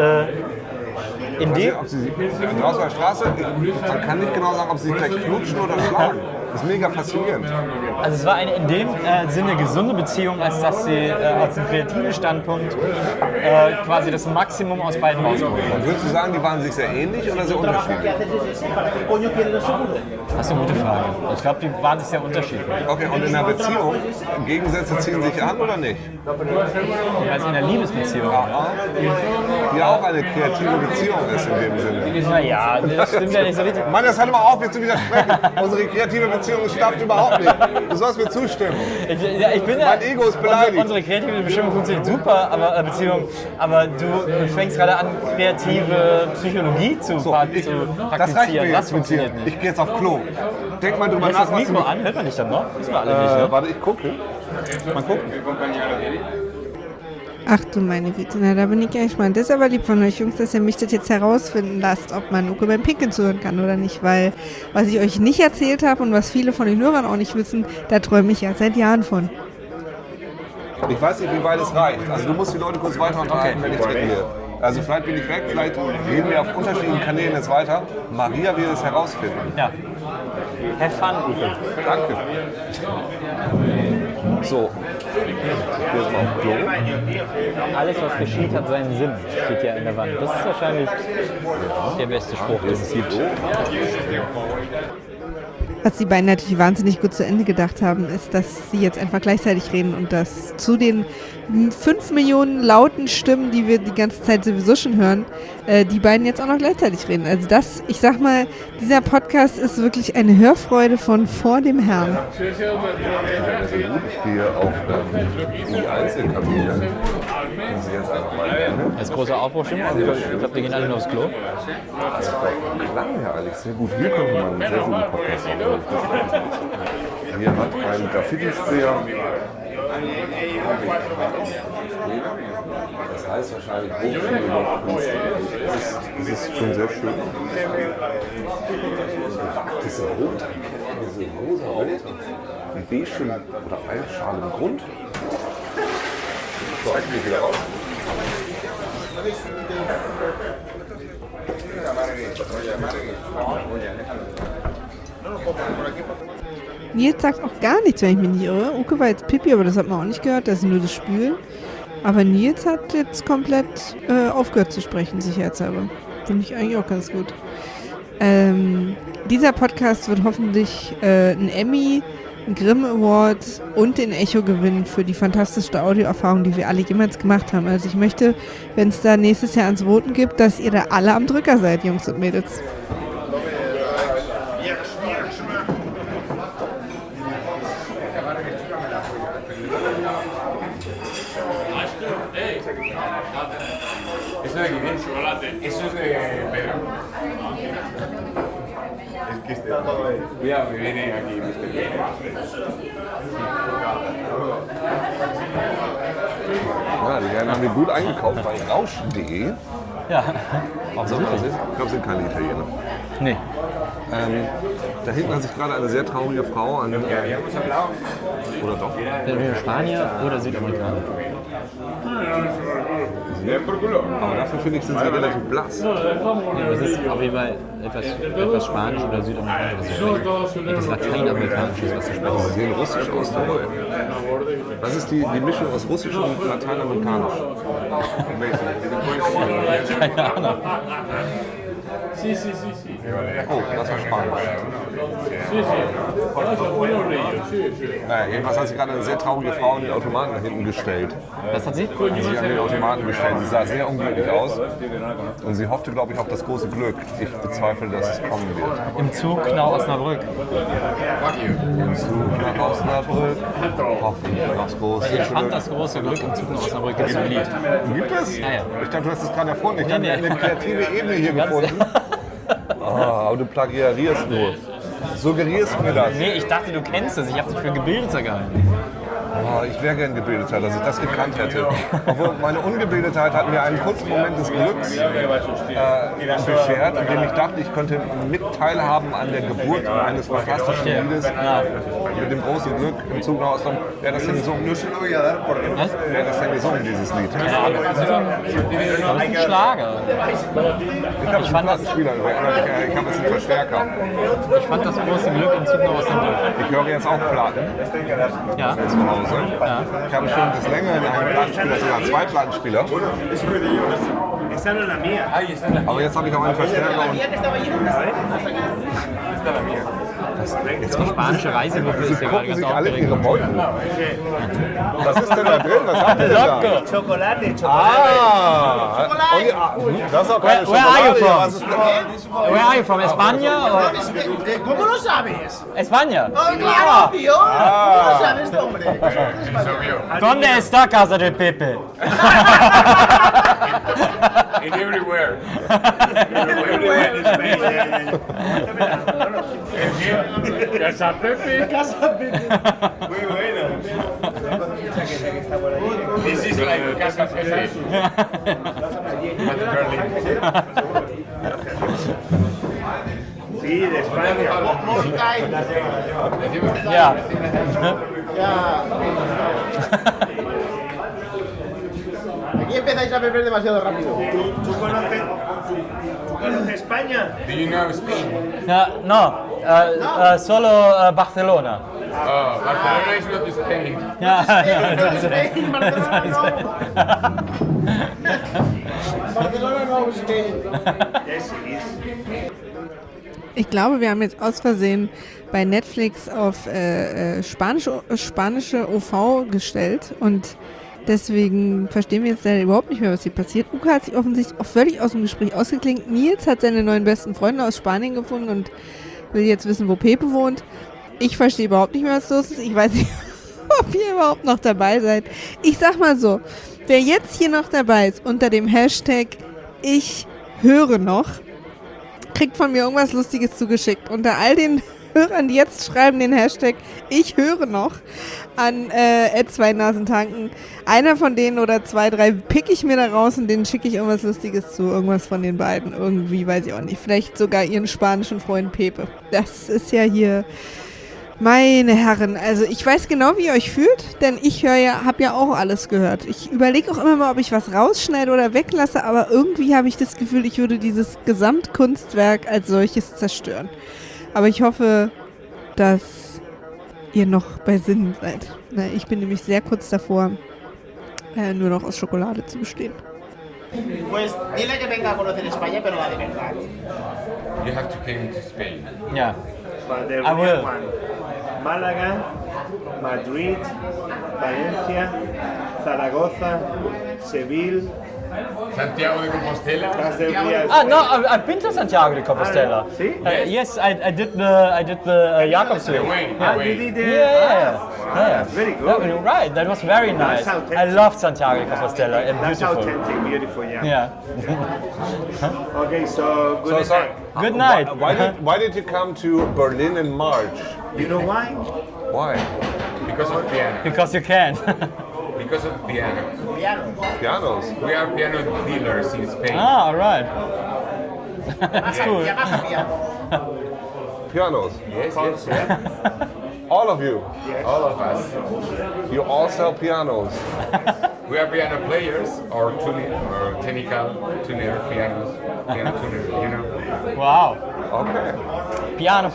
in dem draußen auf der Straße, man kann nicht genau sagen, ob sie sich gleich knutschen oder schlagen. Das ist mega faszinierend. Also es war eine in dem Sinne gesunde Beziehung, als dass sie aus dem kreativen Standpunkt quasi das Maximum aus beiden rausgeholt hat. Und würdest du sagen, die waren sich sehr ähnlich oder sehr unterschiedlich? Das ist eine gute Frage. Ich glaube, die waren sich sehr unterschiedlich. Okay, und in einer Beziehung, Gegensätze ziehen sich an oder nicht? Also in einer Liebesbeziehung. Die auch eine kreative Beziehung ist in dem Sinne. Naja, das stimmt ja nicht so richtig. Mann, jetzt hör mal auf, jetzt zu widersprechen. Unsere kreative Beziehung stafft überhaupt nicht. Du sollst mir zustimmen. Ich bin Mein Ego ist beleidigt. Unsere kreative Bestimmung funktioniert super, aber du fängst gerade an, kreative Psychologie zu Das reicht mir praktizieren. Das jetzt. funktioniert nicht. Ich gehe jetzt auf Klo. Denk mal drüber Lässt nach, das was Mikro du... an? Hört man dich dann noch? Wissen wir alle nicht, ne? Warte, ich gucke. Mal gucken. Ach du meine Güte, na da bin ich ja gespannt. Das ist aber lieb von euch Jungs, dass ihr mich das jetzt herausfinden lasst, ob man Uke beim Pinkeln zuhören kann oder nicht. Weil, was ich euch nicht erzählt habe und was viele von den Hörern auch nicht wissen, da träume ich ja seit Jahren von. Ich weiß nicht, wie weit es reicht. Also du musst die Leute kurz weiter unterhalten, wenn ich weggehe. Also vielleicht bin ich weg, vielleicht reden wir auf unterschiedlichen Kanälen jetzt weiter. Maria will es herausfinden. Ja. Have fun, Uke. Danke. So. Hier ist mal auf Klo. Alles, was geschieht, hat seinen Sinn, steht ja in der Wand. Das ist wahrscheinlich der beste Spruch, den es gibt. Was die beiden natürlich wahnsinnig gut zu Ende gedacht haben, ist, dass sie jetzt einfach gleichzeitig reden und dass zu den 5 Millionen lauten Stimmen, die wir die ganze Zeit sowieso schon hören, die beiden jetzt auch noch gleichzeitig reden. Also das, ich sag mal, dieser Podcast ist wirklich eine Hörfreude von vor dem Herrn. Ich gehe auf die Einzelkabine. Und sie jetzt einfach mal nennen. Das ist großer Aufbruchstimmung. Also ich glaube, wir gehen alle nur aufs Klo. Also klang ja eigentlich sehr gut. Hier könnte man einen sehr guten Podcast machen. Hier hat ein Graffiti-Sprayer. Das heißt wahrscheinlich Hochschule über Kunst. Das ist schon sehr schön. Diese Rot, diese rosa Rot, die beige oder feinschalen Grund. So, ich wieder raus. Nils sagt auch gar nichts, wenn ich mich nicht irre. Uke war jetzt Pipi, aber das hat man auch nicht gehört, das ist nur das Spülen. Aber Nils hat jetzt komplett aufgehört zu sprechen, sicherheitshalber. Finde ich eigentlich auch ganz gut. Dieser Podcast wird hoffentlich einen Emmy, einen Grimm Award und den Echo gewinnen für die fantastischste Audioerfahrung, die wir alle jemals gemacht haben. Also ich möchte, wenn es da nächstes Jahr ans Voten gibt, dass ihr da alle am Drücker seid, Jungs und Mädels. Eso es de Pedro. Es que este. Cuidado, que viene aquí, Mr. Ja, die Herren haben die gut eingekauft bei rausch.de. Ja. Was auch das ist? Ich glaube, es sind keine Italiener. Nee. Da hinten hat sich gerade eine sehr traurige Frau an. Oder doch? Spanier oder Südamerikaner? Aber dafür finde ich, sind sie relativ blass. Ja, das ist auf jeden Fall etwas Spanisch oder Südamerikanisch, was zu sprechen. Etwas Lateinamerikanisches, was zu sprechen. Sie sehen russisch aus dabei. Was ist die Mischung aus russisch und lateinamerikanisch? Keine Ahnung. Oh, das war Spanisch. Naja, jedenfalls hat sich gerade eine sehr traurige Frau an den Automaten da hinten gestellt. Was hat sie? Hat sich an den Automaten gestellt. Sie sah sehr unglücklich aus. Und sie hoffte, glaube ich, auf das große Glück. Ich bezweifle, dass es kommen wird. Im Zug nach Osnabrück. Im Zug nach Osnabrück. Hoffen auf das große Ich fand Glück. das große Glück im Zug nach Osnabrück gibt es ein Lied. Gibt es? Ja, ja. Ich dachte, du hast es gerade erfunden. Ich habe nee. eine kreative Ebene hier Ganz- gefunden. Aber du plagiarierst nur. Suggerierst mir das. Nee, ich dachte, du kennst es. Ich habe dich für gebildeter gehalten. Oh, ich wäre gern gebildeter, dass ich das gekannt hätte. Obwohl meine Ungebildetheit hat mir einen kurzen Moment des Glücks beschert, indem ich dachte, ich könnte mit teilhaben an der Geburt eines fantastischen Liedes. Mit dem großen Glück im Zug nach Oslo. Wer hat das denn gesungen? Wer hat das denn gesungen, dieses Lied? Das ist ein Schlager. Ich habe einen Plattenspieler, ich habe jetzt einen Verstärker. Ich fand das große Glück im Zug nach Osnabrück. Ich höre jetzt auch Platten. Ja. Zu Hause. Ja. Ich habe schon des Längeren einen Plattenspieler, sogar 2 Plattenspieler. Aber jetzt habe ich auch einen Verstärker und Die spanische Reisegruppe ist ja gerade gucken ganz sich alle aufgeregt. ihre Beutel. Was ist denn da drin? Was habt ihr denn da? Chocolate. Ah! Das ist auch keine Where are you Schokolade. from? Was ist denn? Where are you from? España? ¿Cómo lo sabes? España. Claro, tío. ¿Cómo lo sabes, hombre? ¿Dónde está Casa del Pepe? In everywhere. Casa Pepe. Casa Pepe. Muy bueno. This is like Casa Pepe. Sí, de España. Ja. Aquí empezáis a beber demasiado rápido. ¿Tú conoces España? Do you know Spain? No, solo Barcelona. Oh, Barcelona is not Spain. Ja, Spain, Barcelona no. Barcelona no, Spain. Yes, it is. Ich glaube, wir haben jetzt aus Versehen bei Netflix auf spanische OV gestellt und deswegen verstehen wir jetzt leider überhaupt nicht mehr, was hier passiert. Uka hat sich offensichtlich auch völlig aus dem Gespräch ausgeklinkt. Nils hat seine neuen besten Freunde aus Spanien gefunden und will jetzt wissen, wo Pepe wohnt. Ich verstehe überhaupt nicht mehr, was los ist. Ich weiß nicht, ob ihr überhaupt noch dabei seid. Ich sag mal so, wer jetzt hier noch dabei ist unter dem Hashtag Ich höre noch, kriegt von mir irgendwas Lustiges zugeschickt. Unter all den Hörern, die jetzt schreiben den Hashtag Ich höre noch an 2 Nasen tanken. Einer von denen oder 2, 3 pick ich mir da raus und denen schicke ich irgendwas Lustiges zu. Irgendwas von den beiden. Irgendwie, weiß ich auch nicht. Vielleicht sogar ihren spanischen Freund Pepe. Das ist ja hier... Meine Herren, also ich weiß genau, wie ihr euch fühlt, denn ich habe ja auch alles gehört. Ich überlege auch immer mal, ob ich was rausschneide oder weglasse, aber irgendwie habe ich das Gefühl, ich würde dieses Gesamtkunstwerk als solches zerstören. Aber ich hoffe, dass ihr noch bei Sinnen seid. Ich bin nämlich sehr kurz davor, nur noch aus Schokolade zu bestehen. Pues dile que venga a conocer España, pero la de verdad. You have to come to Spain. Ja. The I will. real one. Málaga, Madrid, Valencia, Zaragoza, Seville. Santiago de Compostela. That's the real. No, I've been to Santiago de Compostela. See? Yes, I did the Jakobsweg. You did Yeah. Very good. Yeah, right, that was very nice. That's authentic. I loved Santiago de Compostela. And That's beautiful. authentic, beautiful, yeah. Yeah. Okay, so good So sorry. night. Good night. Why did you come to Berlin in March? You know why? Why? Because of piano. Because you can. Because of piano. Piano. Pianos. We are piano dealers in Spain. All right. That's cool. Yamaha piano. Pianos. Yes, yes. All of you. All of us. You all sell pianos. We are piano players or tuner or technical tuner piano tuner, you know. Wow. Okay. Piano.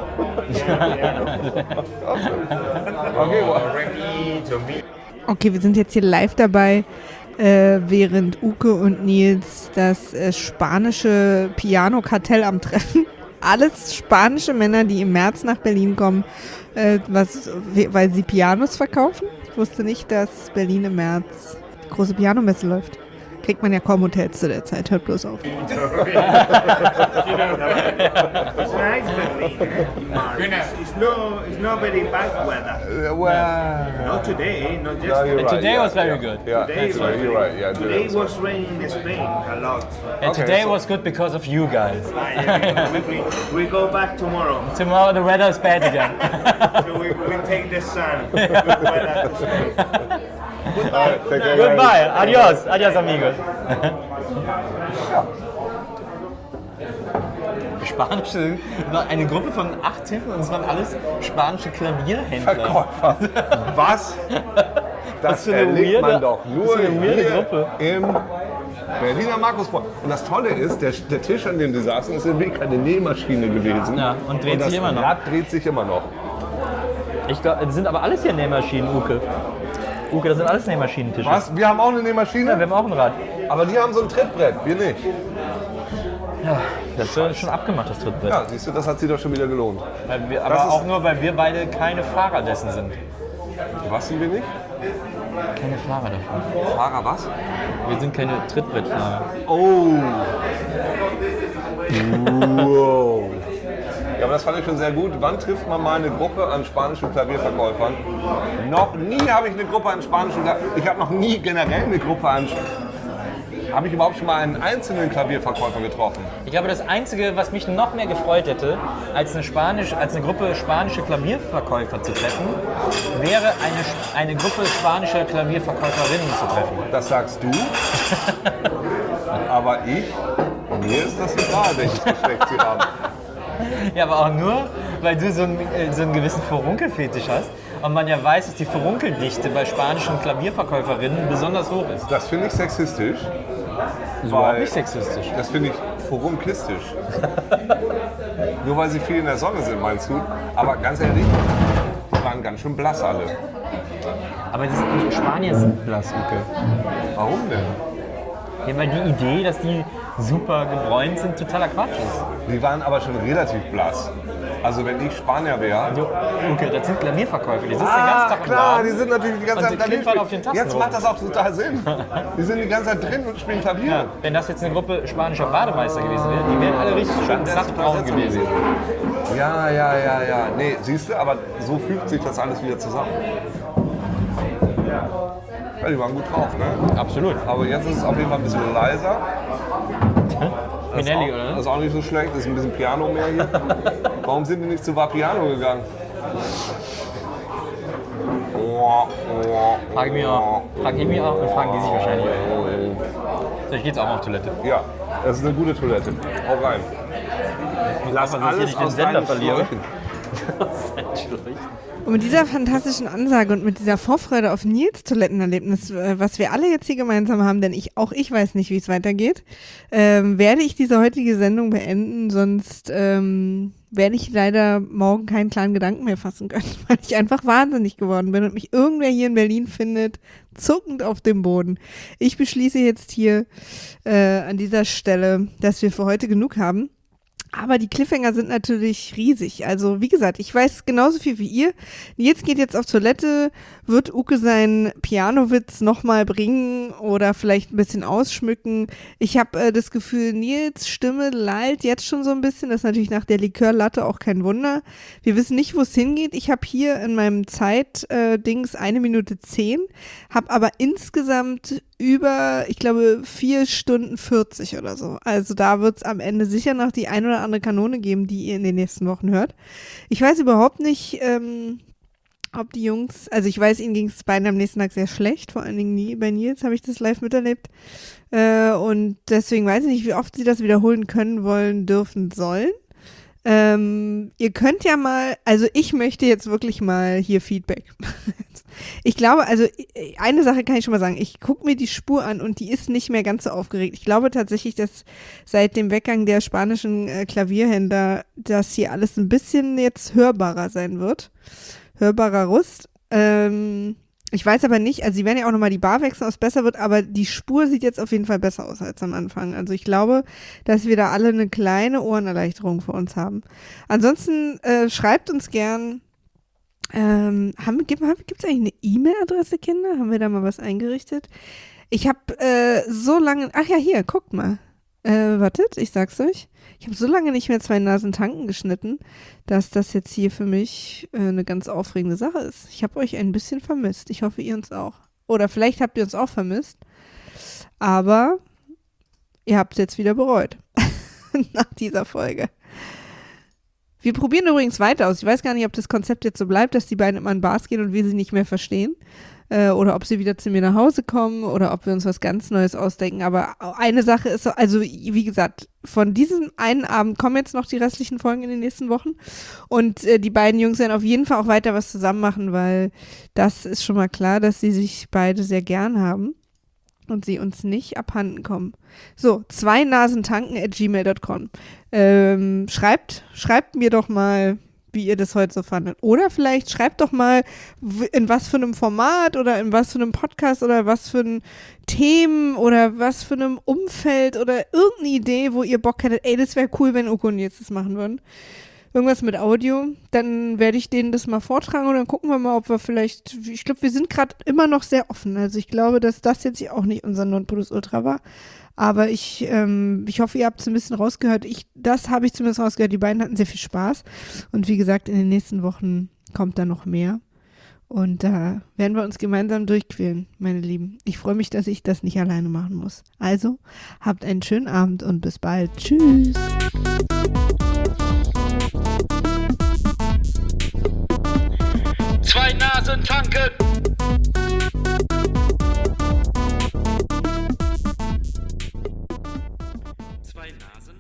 Okay, well, Ready to meet. Okay, wir sind jetzt hier live dabei, während Uke und Nils das spanische Piano-Kartell am Treffen. Alles spanische Männer, die im März nach Berlin kommen, weil sie Pianos verkaufen. Ich wusste nicht, dass Berlin im März die große Pianomesse läuft. kriegt man ja kaum Hotels zu der Zeit. Hört bloß auf. It's nice Berlin. It's not very bad weather. Well, Not today, not just yeah, you're right. Today yeah, was very yeah. good. Yeah, today. you're right. Yeah, Today was raining in Spain a lot. And Okay, today so- was good because of you guys. We go back tomorrow. Tomorrow the weather is bad again. So we take the sun. Good weather to Spain. Goodbye. Take care, Goodbye, adios, adios amigos. Spanische, war eine Gruppe von 8 Typen und es waren alles spanische Klavierhändler. Verkäufer. Was? Das für eine erlebt weirde- man doch nur was für eine weirde hier Gruppe. im Berliner Markusport. Und das Tolle ist, der Tisch, an dem sie saßen, ist in Wirklichkeit eine Nähmaschine gewesen. Ja, und dreht sich immer noch. Das Rad dreht sich immer noch. Ich glaube, das sind aber alles hier Nähmaschinen, Uke. Uke, das sind alles Nähmaschinentische. Was? Wir haben auch eine Nähmaschine? Ja, wir haben auch ein Rad. Aber die haben so ein Trittbrett, wir nicht. Das ist schon abgemacht, das Trittbrett. Ja, siehst du, das hat sich doch schon wieder gelohnt. Aber Das ist- auch nur, weil wir beide keine Fahrer dessen sind. Was sind wir nicht? Keine Fahrer davon. Fahrer was? Wir sind keine Trittbrettfahrer. Oh. Wow. Ja, aber das fand ich schon sehr gut. Wann trifft man mal eine Gruppe an spanischen Klavierverkäufern? Noch nie habe ich eine Gruppe an spanischen Ich habe noch nie generell eine Gruppe an... Habe ich überhaupt schon mal einen einzelnen Klavierverkäufer getroffen? Ich glaube, das Einzige, was mich noch mehr gefreut hätte, als eine Gruppe spanische Klavierverkäufer zu treffen, wäre eine Gruppe spanischer Klavierverkäuferinnen zu treffen. Das sagst du. Aber mir ist das egal, welches Geschlecht sie haben. Ja, aber auch nur, weil du so einen gewissen Furunkelfetisch hast und man ja weiß, dass die Furunkeldichte bei spanischen Klavierverkäuferinnen besonders hoch ist. Das finde ich sexistisch. Das ist überhaupt nicht sexistisch. Das finde ich furunkistisch. Nur weil sie viel in der Sonne sind, meinst du? Aber ganz ehrlich, die waren ganz schön blass alle. Aber die Spanier sind blass, Uke. Warum denn? Ja, weil die Idee, dass die super gebräunt sind, totaler Quatsch ist. Die waren aber schon relativ blass. Also wenn ich Spanier wäre... Okay, das sind Klavierverkäufer, die sitzen den ganzen Tag im klar, Laden. die sind natürlich die ganze Und Zeit die klimpern auf den Tasten Jetzt rum. macht das auch total Sinn. Die sind die ganze Zeit drin und spielen Klavier. Ja, wenn das jetzt eine Gruppe spanischer Bademeister gewesen wäre, die wären alle richtig schön saftbraun gewesen. Ja. Nee, siehst du, aber so fügt sich das alles wieder zusammen. Ja, die waren gut drauf, ne? Absolut. Aber jetzt ist es auf jeden Fall ein bisschen leiser. Das ist Minelli, auch, oder? Das ist auch nicht so schlecht, das ist ein bisschen Piano mehr hier. Warum sind die nicht zu Vapiano gegangen? Frag ich mich auch und fragen die sich wahrscheinlich auch. So, ich gehe jetzt auch mal auf Toilette. Ja, das ist eine gute Toilette. Hau rein. Lass dass ich hier nicht den Sender deinen verliere. Schläuchen. Und mit dieser fantastischen Ansage und mit dieser Vorfreude auf Nils Toilettenerlebnis, was wir alle jetzt hier gemeinsam haben, denn auch ich weiß nicht, wie es weitergeht, werde ich diese heutige Sendung beenden, sonst werde ich leider morgen keinen klaren Gedanken mehr fassen können, weil ich einfach wahnsinnig geworden bin und mich irgendwer hier in Berlin findet, zuckend auf dem Boden. Ich beschließe jetzt hier an dieser Stelle, dass wir für heute genug haben. Aber die Cliffhanger sind natürlich riesig. Also wie gesagt, ich weiß genauso viel wie ihr. Nils geht jetzt auf Toilette, wird Uke seinen Pianowitz nochmal bringen oder vielleicht ein bisschen ausschmücken. Ich habe das Gefühl, Nils Stimme lallt jetzt schon so ein bisschen. Das ist natürlich nach der Likörlatte auch kein Wunder. Wir wissen nicht, wo es hingeht. Ich habe hier in meinem Zeit-Dings 1 Minute 10, habe aber insgesamt über, ich glaube, 4 Stunden 40 oder so. Also da wird es am Ende sicher noch die ein oder andere Kanone geben, die ihr in den nächsten Wochen hört. Ich weiß überhaupt nicht, ob die Jungs, also ich weiß, ihnen ging es beiden am nächsten Tag sehr schlecht, vor allen Dingen bei Nils habe ich das live miterlebt. Und deswegen weiß ich nicht, wie oft sie das wiederholen können, wollen, dürfen, sollen. Ihr könnt ja mal, also ich möchte jetzt wirklich mal hier Feedback. Ich glaube, also eine Sache kann ich schon mal sagen, ich gucke mir die Spur an und die ist nicht mehr ganz so aufgeregt. Ich glaube tatsächlich, dass seit dem Weggang der spanischen Klavierhändler das hier alles ein bisschen jetzt hörbarer sein wird. Hörbarer Rust. Ich weiß aber nicht, also sie werden ja auch nochmal die Bar wechseln, ob es besser wird, aber die Spur sieht jetzt auf jeden Fall besser aus als am Anfang. Also ich glaube, dass wir da alle eine kleine Ohrenerleichterung für uns haben. Ansonsten schreibt uns gern, gibt es eigentlich eine E-Mail-Adresse, Kinder? Haben wir da mal was eingerichtet? Ich habe so lange, ach ja, hier, guckt mal. Wartet, ich sag's euch. Ich habe so lange nicht mehr 2 Nasen tanken geschnitten, dass das jetzt hier für mich eine ganz aufregende Sache ist. Ich habe euch ein bisschen vermisst. Ich hoffe, ihr uns auch. Oder vielleicht habt ihr uns auch vermisst. Aber ihr habt es jetzt wieder bereut. Nach dieser Folge. Wir probieren übrigens weiter aus. Ich weiß gar nicht, ob das Konzept jetzt so bleibt, dass die beiden immer in Bars gehen und wir sie nicht mehr verstehen. Oder ob sie wieder zu mir nach Hause kommen oder ob wir uns was ganz Neues ausdenken. Aber eine Sache ist so, also wie gesagt, von diesem einen Abend kommen jetzt noch die restlichen Folgen in den nächsten Wochen. Und die beiden Jungs werden auf jeden Fall auch weiter was zusammen machen, weil das ist schon mal klar, dass sie sich beide sehr gern haben und sie uns nicht abhanden kommen. So, 2nasentanken@gmail.com. Schreibt mir doch mal, wie ihr das heute so fandet. Oder vielleicht schreibt doch mal, in was für einem Format oder in was für einem Podcast oder was für ein Themen oder was für einem Umfeld oder irgendeine Idee, wo ihr Bock hättet, ey, das wäre cool, wenn Uko und jetzt das machen würden. Irgendwas mit Audio, dann werde ich denen das mal vortragen und dann gucken wir mal, ob wir vielleicht, ich glaube, wir sind gerade immer noch sehr offen. Also ich glaube, dass das jetzt hier auch nicht unser Nonplusultra war. Aber ich hoffe, ihr habt es ein bisschen rausgehört. Das habe ich zumindest rausgehört. Die beiden hatten sehr viel Spaß. Und wie gesagt, in den nächsten Wochen kommt da noch mehr. Und da werden wir uns gemeinsam durchquälen, meine Lieben. Ich freue mich, dass ich das nicht alleine machen muss. Also, habt einen schönen Abend und bis bald. Tschüss. Zwei Nasen tanken. Zwei Nasen.